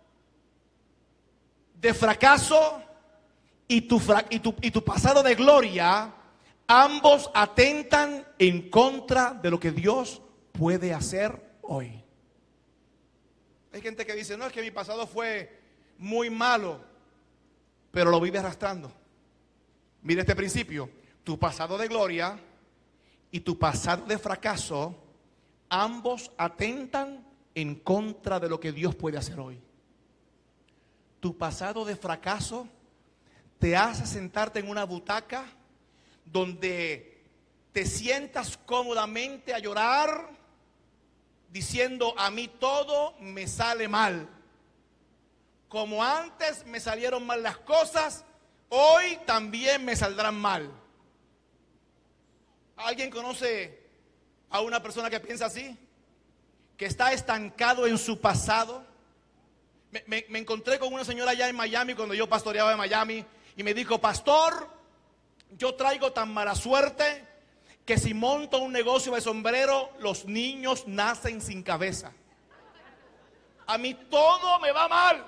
de fracaso y tu, fra- y tu, y tu pasado de gloria, ambos atentan en contra de lo que Dios puede hacer hoy. Hay gente que dice, no, es que mi pasado fue muy malo, pero lo vive arrastrando. Mira este principio: tu pasado de gloria y tu pasado de fracaso, ambos atentan en contra de lo que Dios puede hacer hoy. Tu pasado de fracaso te hace sentarte en una butaca donde te sientas cómodamente a llorar diciendo, a mí todo me sale mal. Como antes me salieron mal las cosas, hoy también me saldrán mal. ¿Alguien conoce a una persona que piensa así? Que está estancado en su pasado. Me, me, me encontré con una señora allá en Miami cuando yo pastoreaba en Miami y me dijo, pastor, yo traigo tan mala suerte que si monto un negocio de sombrero, los niños nacen sin cabeza. A mí todo me va mal.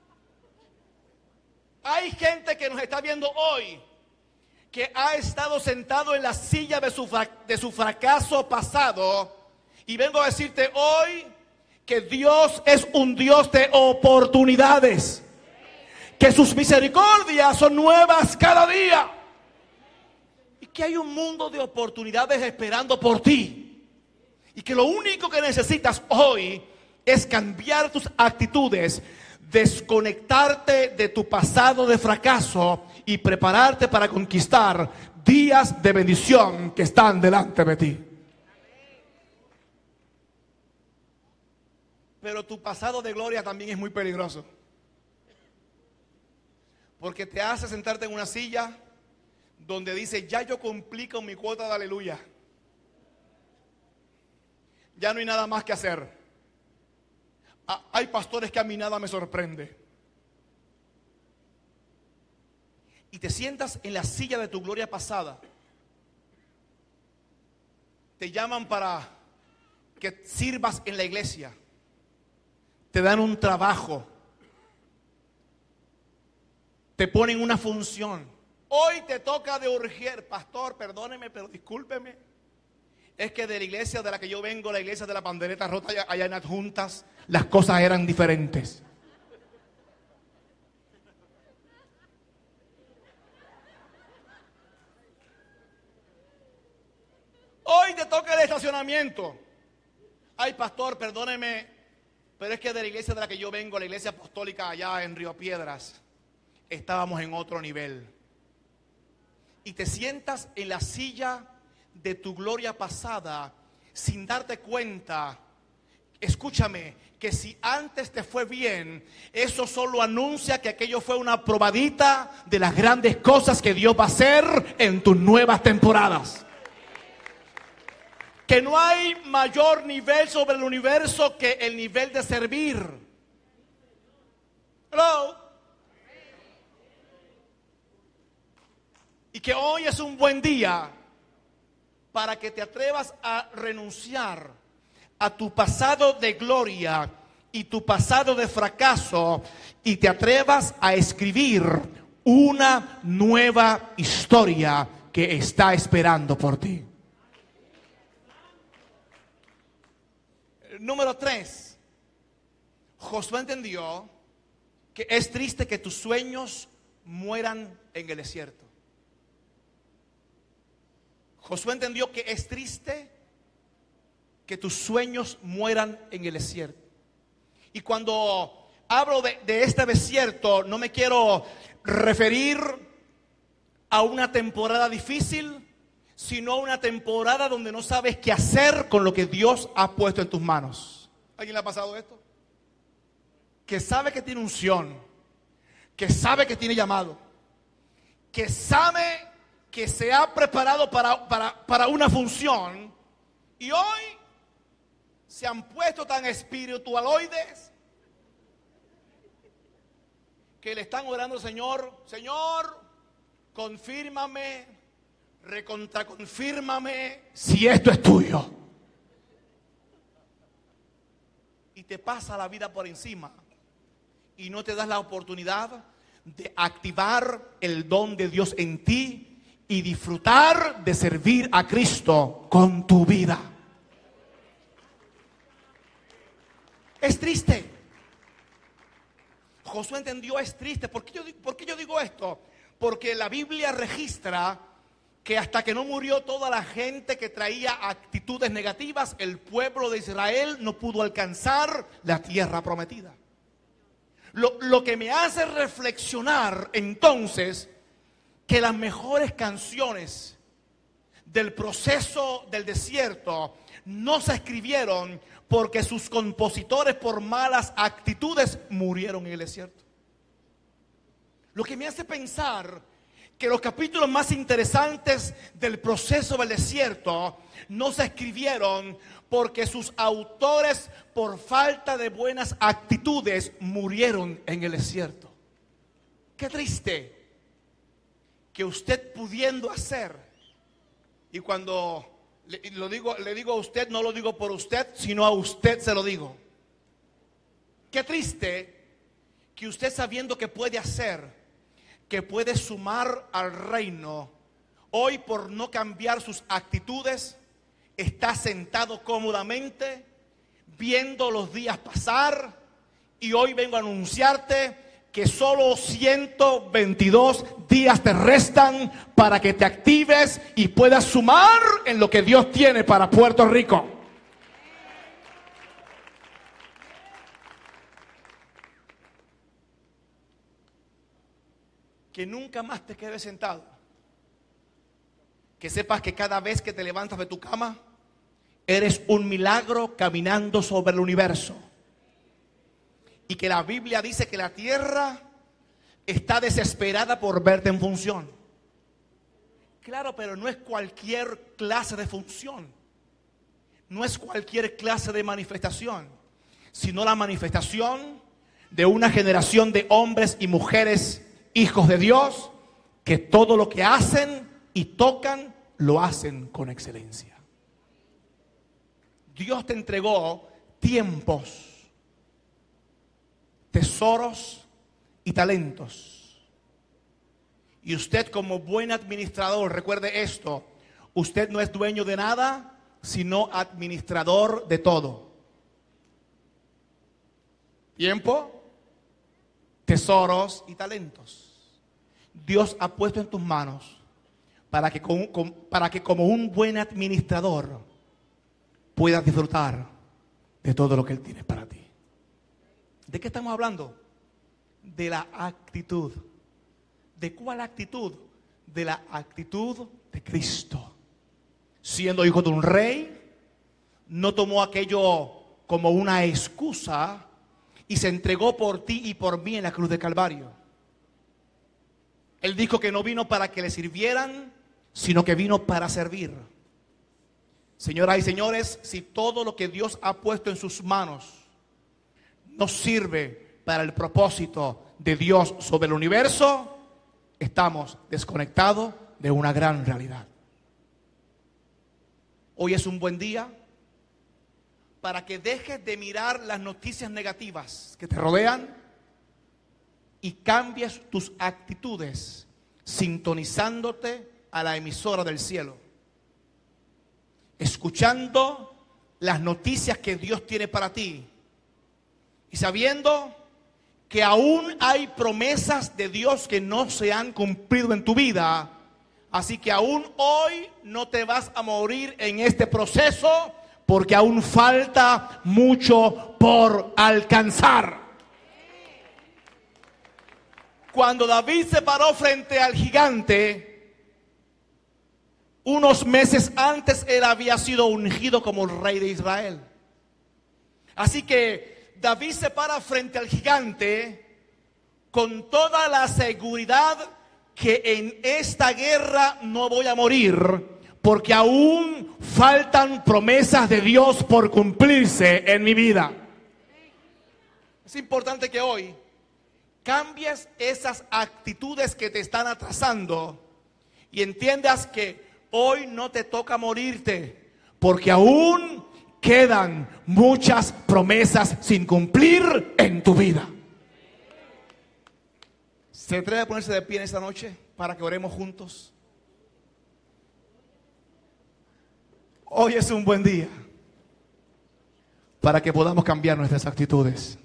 Hay gente que nos está viendo hoy que ha estado sentado en la silla de su, de su fracaso pasado, y vengo a decirte hoy que Dios es un Dios de oportunidades, que sus misericordias son nuevas cada día y que hay un mundo de oportunidades esperando por ti, y que lo único que necesitas hoy es cambiar tus actitudes, desconectarte de tu pasado de fracaso y prepararte para conquistar días de bendición que están delante de ti. Pero tu pasado de gloria también es muy peligroso, porque te hace sentarte en una silla donde dice, ya yo cumplí con mi cuota de aleluya, ya no hay nada más que hacer. Ah, hay pastores que a mí nada me sorprende. Y te sientas en la silla de tu gloria pasada. Te llaman para que sirvas en la iglesia. Te dan un trabajo. Te ponen una función. Hoy te toca de urgir, pastor, perdóneme, pero discúlpeme. Es que de la iglesia de la que yo vengo, la iglesia de la pandereta rota allá, allá en Adjuntas, las cosas eran diferentes. Hoy te toca el estacionamiento. Ay, pastor, perdóneme, pero es que de la iglesia de la que yo vengo, la iglesia apostólica allá en Río Piedras, estábamos en otro nivel. Y te sientas en la silla de tu gloria pasada sin darte cuenta, escúchame, que si antes te fue bien, eso solo anuncia que aquello fue una probadita de las grandes cosas que Dios va a hacer en tus nuevas temporadas. Que no hay mayor nivel sobre el universo que el nivel de servir. Hello. Y que hoy es un buen día para que te atrevas a renunciar a tu pasado de gloria y tu pasado de fracaso y te atrevas a escribir una nueva historia que está esperando por ti. Número tres, Josué entendió que es triste que tus sueños mueran en el desierto. Josué entendió que es triste que tus sueños mueran en el desierto. Y cuando hablo de, de este desierto, no me quiero referir a una temporada difícil, sino a una temporada donde no sabes qué hacer con lo que Dios ha puesto en tus manos. ¿Alguien le ha pasado esto? Que sabe que tiene unción, que sabe que tiene llamado, que sabe que se ha preparado para, para, para una función, y hoy se han puesto tan espiritualoides que le están orando al Señor: Señor, confírmame, recontraconfírmame si esto es tuyo. Y te pasa la vida por encima y no te das la oportunidad de activar el don de Dios en ti y disfrutar de servir a Cristo con tu vida. Es triste. Josué entendió, es triste. ¿Por qué yo, por qué yo digo esto? Porque la Biblia registra que hasta que no murió toda la gente que traía actitudes negativas, el pueblo de Israel no pudo alcanzar la tierra prometida. Lo, lo que me hace reflexionar entonces que las mejores canciones del proceso del desierto no se escribieron porque sus compositores por malas actitudes murieron en el desierto. Lo que me hace pensar que los capítulos más interesantes del proceso del desierto no se escribieron porque sus autores por falta de buenas actitudes murieron en el desierto. Qué triste que usted pudiendo hacer, y cuando le, lo digo, le digo a usted, no lo digo por usted, sino a usted se lo digo. Qué triste que usted sabiendo que puede hacer, que puede sumar al reino, hoy por no cambiar sus actitudes, está sentado cómodamente, viendo los días pasar, y hoy vengo a anunciarte que solo ciento veintidós días te restan para que te actives y puedas sumar en lo que Dios tiene para Puerto Rico. Que nunca más te quedes sentado. Que sepas que cada vez que te levantas de tu cama, eres un milagro caminando sobre el universo. Y que la Biblia dice que la tierra está desesperada por verte en función. Claro, pero no es cualquier clase de función. No es cualquier clase de manifestación, sino la manifestación de una generación de hombres y mujeres, hijos de Dios, que todo lo que hacen y tocan, lo hacen con excelencia. Dios te entregó tiempos, tesoros y talentos. Y usted como buen administrador, recuerde esto, usted no es dueño de nada sino administrador de todo. Tiempo, tesoros y talentos. Dios ha puesto en tus manos para que, con, con, para que como un buen administrador puedas disfrutar de todo lo que Él tiene para ti. ¿De qué estamos hablando? De la actitud. ¿De cuál actitud? De la actitud de Cristo. Siendo hijo de un rey, no tomó aquello como una excusa y se entregó por ti y por mí en la cruz de Calvario. Él dijo que no vino para que le sirvieran, sino que vino para servir. Señoras y señores, si todo lo que Dios ha puesto en sus manos no sirve para el propósito de Dios sobre el universo, estamos desconectados de una gran realidad. Hoy es un buen día para que dejes de mirar las noticias negativas que te rodean y cambies tus actitudes sintonizándote a la emisora del cielo, escuchando las noticias que Dios tiene para ti y sabiendo que aún hay promesas de Dios que no se han cumplido en tu vida. Así que aún hoy no te vas a morir en este proceso, porque aún falta mucho por alcanzar. Cuando David se paró frente al gigante, unos meses antes él había sido ungido como rey de Israel. Así que David se para frente al gigante con toda la seguridad que en esta guerra no voy a morir, porque aún faltan promesas de Dios por cumplirse en mi vida. Es importante que hoy cambies esas actitudes que te están atrasando y entiendas que hoy no te toca morirte, porque aún quedan muchas promesas sin cumplir en tu vida. ¿Se atreve a ponerse de pie en esta noche para que oremos juntos? Hoy es un buen día para que podamos cambiar nuestras actitudes,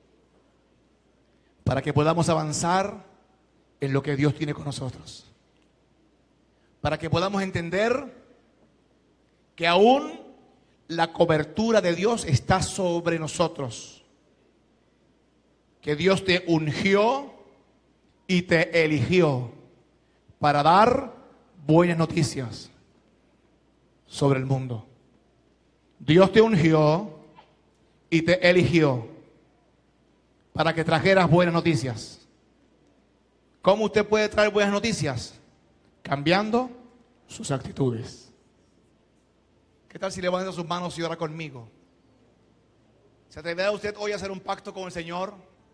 para que podamos avanzar en lo que Dios tiene con nosotros, para que podamos entender que aún la cobertura de Dios está sobre nosotros, que Dios te ungió y te eligió para dar buenas noticias sobre el mundo. Dios te ungió y te eligió para que trajeras buenas noticias. ¿Cómo usted puede traer buenas noticias? Cambiando sus actitudes. ¿Qué tal si levanta sus manos y ora conmigo? ¿Se atreverá usted hoy a hacer un pacto con el Señor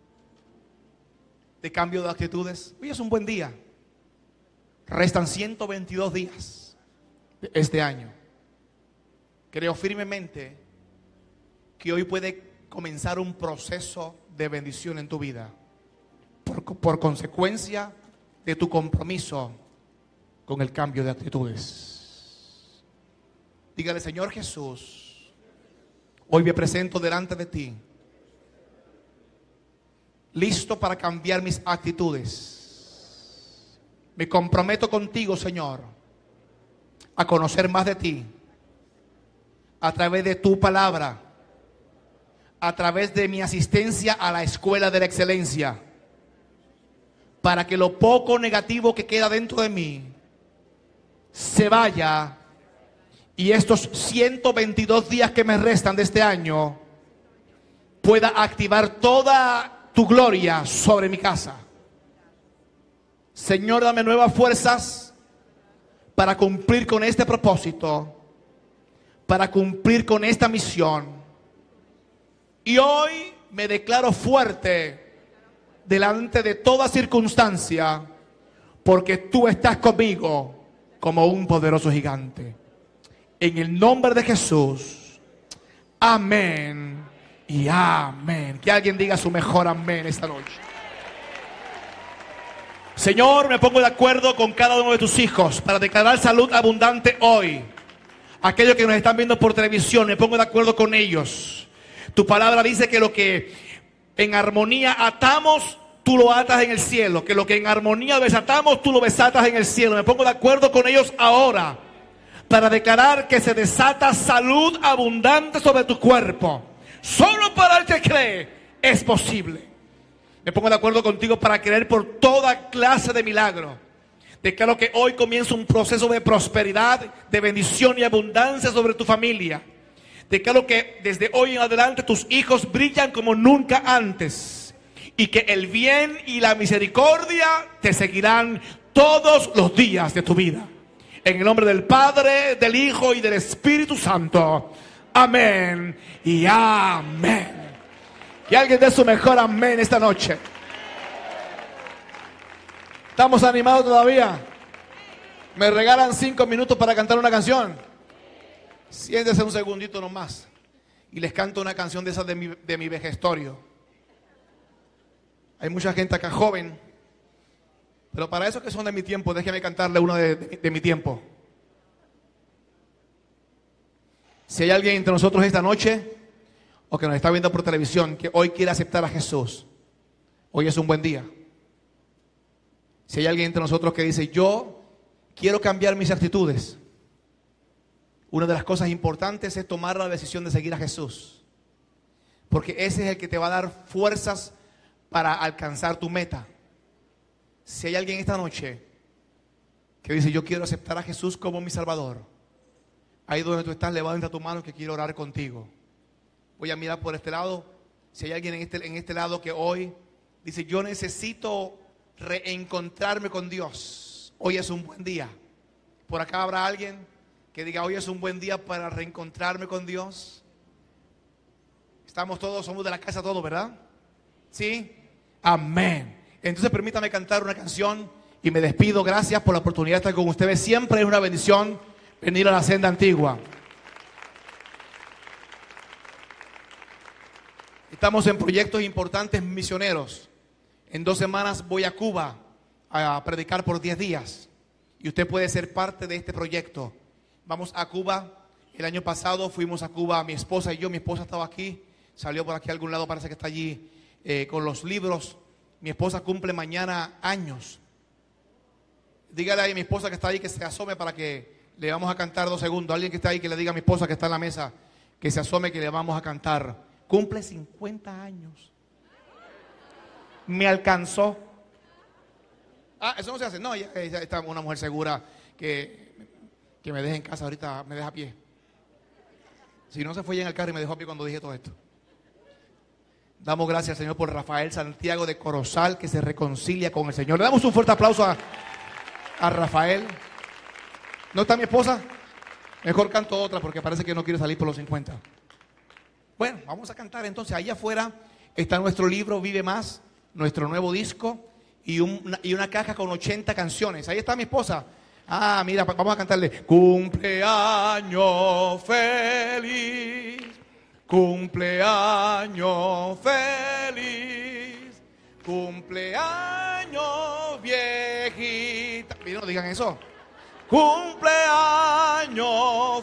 de cambio de actitudes? Hoy es un buen día. Restan ciento veintidós días de este año. Creo firmemente que hoy puede comenzar un proceso de bendición en tu vida por, por consecuencia de tu compromiso con el cambio de actitudes. Dígale: Señor Jesús, hoy me presento delante de ti, listo para cambiar mis actitudes. Me comprometo contigo, Señor, a conocer más de ti a través de tu palabra, a través de mi asistencia a la escuela de la excelencia, para que lo poco negativo que queda dentro de mí se vaya y estos ciento veintidós días que me restan de este año pueda activar toda tu gloria sobre mi casa. Señor, dame nuevas fuerzas para cumplir con este propósito, para cumplir con esta misión. Y hoy me declaro fuerte delante de toda circunstancia, porque tú estás conmigo como un poderoso gigante. En el nombre de Jesús, amén y amén. Que alguien diga su mejor amén esta noche. Señor, me pongo de acuerdo con cada uno de tus hijos para declarar salud abundante hoy. Aquellos que nos están viendo por televisión, me pongo de acuerdo con ellos. Tu palabra dice que lo que en armonía atamos, tú lo atas en el cielo. Que lo que en armonía desatamos, tú lo desatas en el cielo. Me pongo de acuerdo con ellos ahora para declarar que se desata salud abundante sobre tu cuerpo. Solo para el que cree es posible. Me pongo de acuerdo contigo para creer por toda clase de milagro. Declaro que hoy comienza un proceso de prosperidad, de bendición y abundancia sobre tu familia. Declaro que desde hoy en adelante tus hijos brillan como nunca antes. Y que el bien y la misericordia te seguirán todos los días de tu vida. En el nombre del Padre, del Hijo y del Espíritu Santo. Amén y amén. Y alguien dé su mejor amén esta noche. ¿Estamos animados todavía? ¿Me regalan cinco minutos para cantar una canción? Siéntese un segundito nomás y les canto una canción de esas de mi, de mi vejestorio. Hay mucha gente acá joven, pero para esos que son de mi tiempo, déjeme cantarle una de, de, de mi tiempo. Si hay alguien entre nosotros esta noche o que nos está viendo por televisión que hoy quiere aceptar a Jesús, hoy es un buen día. Si hay alguien entre nosotros que dice, yo quiero cambiar mis actitudes, una de las cosas importantes es tomar la decisión de seguir a Jesús, porque ese es el que te va a dar fuerzas para alcanzar tu meta. Si hay alguien esta noche que dice, yo quiero aceptar a Jesús como mi Salvador, ahí donde tú estás, levanta tu mano que quiero orar contigo. Voy a mirar por este lado. Si hay alguien en este, en este lado que hoy dice, yo necesito reencontrarme con Dios, hoy es un buen día. Por acá habrá alguien que diga, hoy es un buen día para reencontrarme con Dios. Estamos todos, somos de la casa todos, ¿verdad? ¿Sí? Amén. Entonces permítame cantar una canción y me despido. Gracias por la oportunidad de estar con ustedes. Siempre es una bendición venir a la senda antigua. Estamos en proyectos importantes misioneros. En dos semanas voy a Cuba a predicar por diez días. Y usted puede ser parte de este proyecto. Vamos a Cuba. El año pasado fuimos a Cuba, mi esposa y yo. Mi esposa estaba aquí. Salió por aquí a algún lado, parece que está allí eh, con los libros. Mi esposa cumple mañana años. Dígale a mi esposa que está ahí que se asome para que le vamos a cantar dos segundos. Alguien que está ahí que le diga a mi esposa que está en la mesa que se asome que le vamos a cantar. Cumple cincuenta años. Me alcanzó. Ah, eso no se hace. No, ella, ella está una mujer segura que, que me deje en casa ahorita, me deja a pie. Si no, se fue ya en el carro y me dejó a pie cuando dije todo esto. Damos gracias, Señor, por Rafael Santiago de Corozal, que se reconcilia con el Señor. Le damos un fuerte aplauso a, a Rafael. ¿No está mi esposa? Mejor canto otra porque parece que no quiere salir por los cincuenta. Bueno, vamos a cantar entonces. Allá afuera está nuestro libro Vive Más, nuestro nuevo disco y, un, y una caja con ochenta canciones. Ahí está mi esposa. Ah, mira, vamos a cantarle. Cumpleaños feliz, cumpleaños feliz, cumpleaños viejita. Miren, no digan eso. Cumpleaños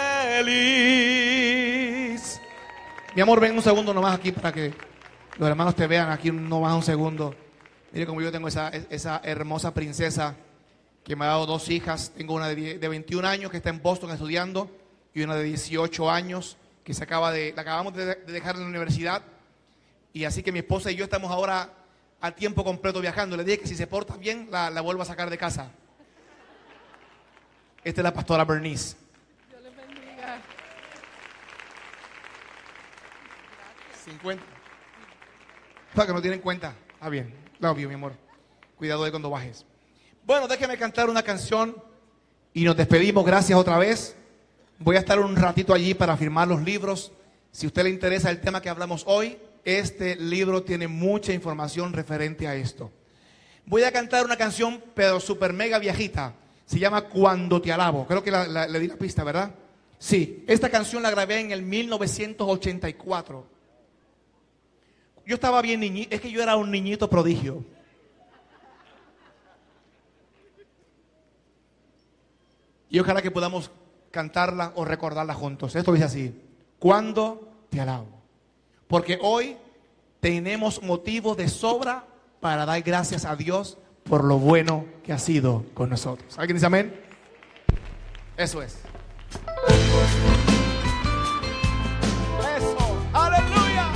feliz. Mi amor, ven un segundo nomás aquí para que los hermanos te vean aquí nomás un segundo. Mire como yo tengo esa, esa hermosa princesa que me ha dado dos hijas. Tengo una de, de veintiún años que está en Boston estudiando y una de dieciocho años que se acaba de, la acabamos de, de dejar en la universidad. Y así que mi esposa y yo estamos ahora a tiempo completo viajando. Le dije que si se porta bien la, la vuelvo a sacar de casa. Esta es la pastora Bernice. Dios les bendiga. cincuenta. Para que no tienen cuenta. Ah, bien. Love you, mi amor. Cuidado de cuando bajes. Bueno, déjeme cantar una canción y nos despedimos. Gracias otra vez. Voy a estar un ratito allí para firmar los libros. Si a usted le interesa el tema que hablamos hoy, este libro tiene mucha información referente a esto. Voy a cantar una canción, pero super mega viejita. Se llama Cuando te alabo. Creo que la, la, le di la pista, ¿verdad? Sí, esta canción la grabé en el mil novecientos ochenta y cuatro. Yo estaba bien niñito, es que yo era un niñito prodigio. Y ojalá que podamos cantarla o recordarla juntos. Esto dice así: cuando te alabo. Porque hoy tenemos motivo de sobra para dar gracias a Dios por lo bueno que ha sido con nosotros. ¿Alguien dice amén? Eso es. Eso. Aleluya.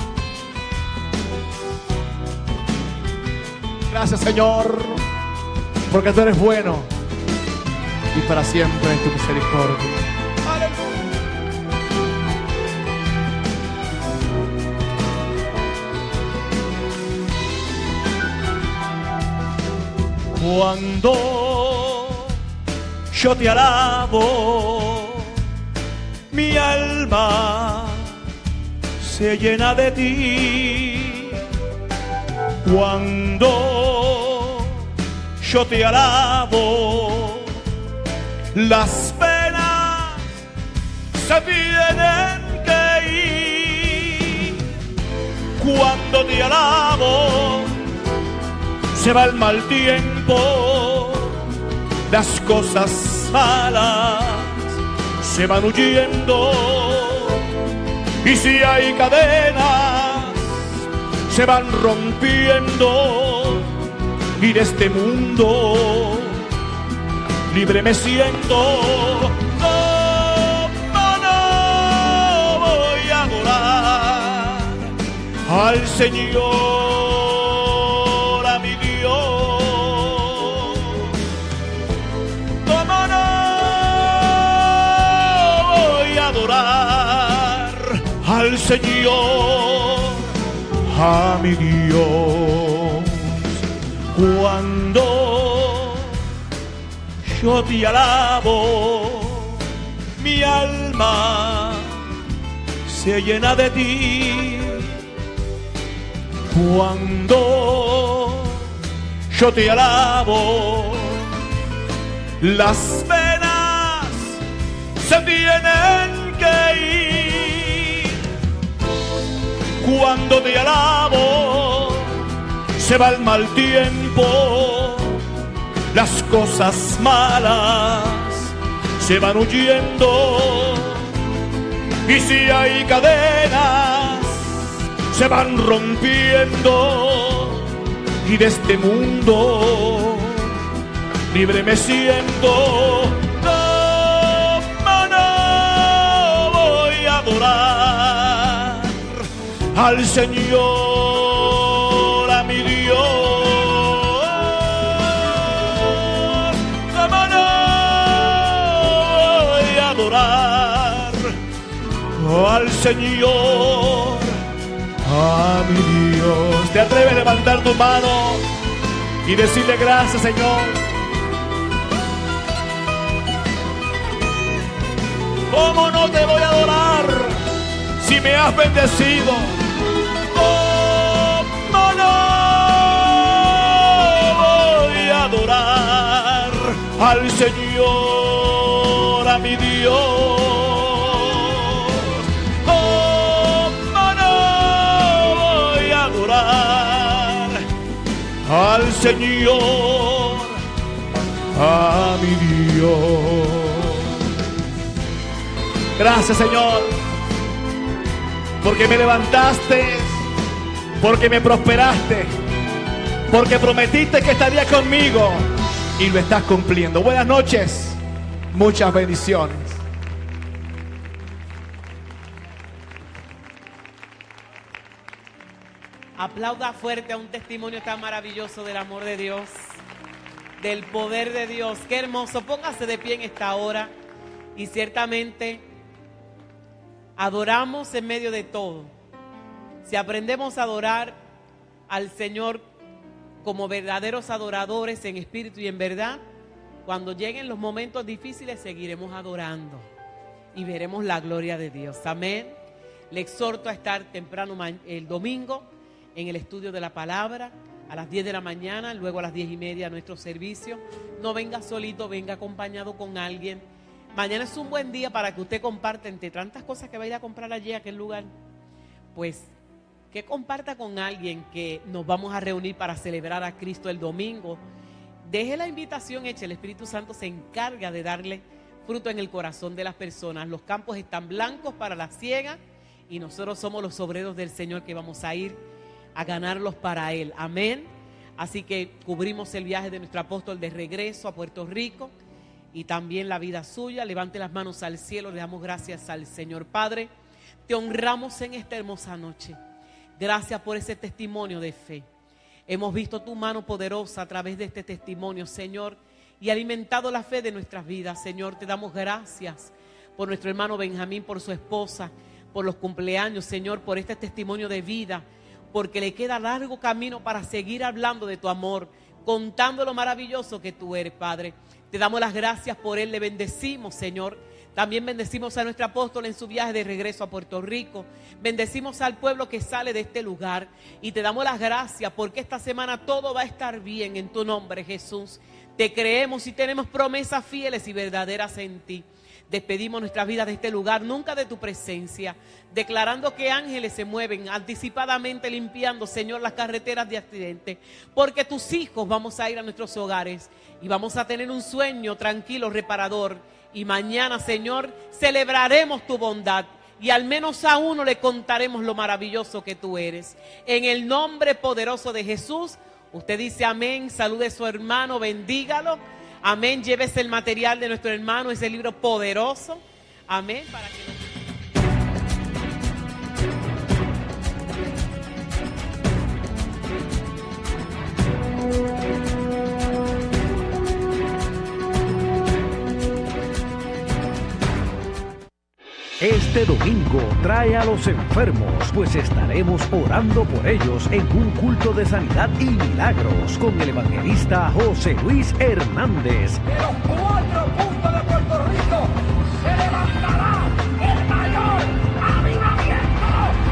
Gracias, Señor, porque tú eres bueno y para siempre es tu misericordia. Cuando yo te alabo, mi alma se llena de ti. Cuando yo te alabo, las penas se tienen que ir. Cuando te alabo, se va el mal tiempo, las cosas malas se van huyendo, y si hay cadenas se van rompiendo, y de este mundo libre me siento. No, no, no voy a adorar al Señor. Al Señor, a mi Dios, cuando yo te alabo, mi alma se llena de ti. Cuando yo te alabo, las penas se tienen que ir. Cuando te alabo, se va el mal tiempo, las cosas malas se van huyendo, y si hay cadenas se van rompiendo, y de este mundo libre me siento. No, no, no voy a adorar al Señor, a mi Dios. ¿Cómo no voy a adorar al Señor, a mi Dios? ¿Te atreves a levantar tu mano y decirle gracias, Señor? ¿Cómo no te voy a adorar si me has bendecido? ¿Cómo no voy a adorar al Señor, a mi Dios? ¿Cómo no voy a adorar al Señor, a mi Dios? Gracias, Señor, porque me levantaste, porque me prosperaste, porque prometiste que estarías conmigo y lo estás cumpliendo. Buenas noches, muchas bendiciones. Aplauda fuerte a un testimonio tan maravilloso del amor de Dios, del poder de Dios. Qué hermoso. Póngase de pie en esta hora y ciertamente adoramos en medio de todo. Si aprendemos a adorar al Señor como verdaderos adoradores en espíritu y en verdad, cuando lleguen los momentos difíciles seguiremos adorando y veremos la gloria de Dios. Amén. Le exhorto a estar temprano el domingo en el estudio de la palabra a las diez de la mañana, luego a las diez y media nuestro servicio. No venga solito, venga acompañado con alguien. Mañana es un buen día para que usted comparte entre tantas cosas que va a ir a comprar allí a aquel lugar. Pues que comparta con alguien que nos vamos a reunir para celebrar a Cristo el domingo. Deje la invitación hecha, el Espíritu Santo se encarga de darle fruto en el corazón de las personas. Los campos están blancos para la siega y nosotros somos los obreros del Señor que vamos a ir a ganarlos para Él. Amén. Así que cubrimos el viaje de nuestro apóstol de regreso a Puerto Rico y también la vida suya. Levante las manos al cielo, le damos gracias al Señor. Padre, te honramos en esta hermosa noche. Gracias por ese testimonio de fe. Hemos visto tu mano poderosa a través de este testimonio, Señor, y alimentado la fe de nuestras vidas. Señor, te damos gracias por nuestro hermano Benjamín, por su esposa, por los cumpleaños, Señor, por este testimonio de vida, porque le queda largo camino para seguir hablando de tu amor, contando lo maravilloso que tú eres, Padre. Te damos las gracias por él, le bendecimos, Señor. También bendecimos a nuestro apóstol en su viaje de regreso a Puerto Rico. Bendecimos al pueblo que sale de este lugar. Y te damos las gracias porque esta semana todo va a estar bien en tu nombre, Jesús. Te creemos y tenemos promesas fieles y verdaderas en ti. Despedimos nuestras vidas de este lugar, nunca de tu presencia, declarando que ángeles se mueven anticipadamente limpiando, Señor, las carreteras de accidentes, porque tus hijos vamos a ir a nuestros hogares y vamos a tener un sueño tranquilo, reparador, y mañana, Señor, celebraremos tu bondad y al menos a uno le contaremos lo maravilloso que tú eres. En el nombre poderoso de Jesús, usted dice amén, salude a su hermano, bendígalo. Amén, llévese el material de nuestro hermano, ese libro poderoso. Amén, para que lo... Este domingo trae a los enfermos, pues estaremos orando por ellos en un culto de sanidad y milagros con el evangelista José Luis Hernández. De los cuatro puntos de Puerto Rico se levantará el mayor avivamiento.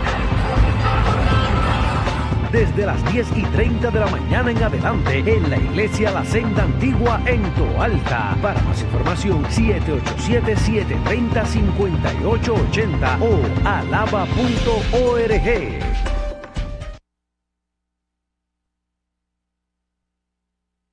Desde las diez y treinta de la mañana en adelante en la iglesia La Senda Antigua en Toalta. Para más información siete ocho siete, siete tres cero, cinco ocho ocho cero o alaba punto org.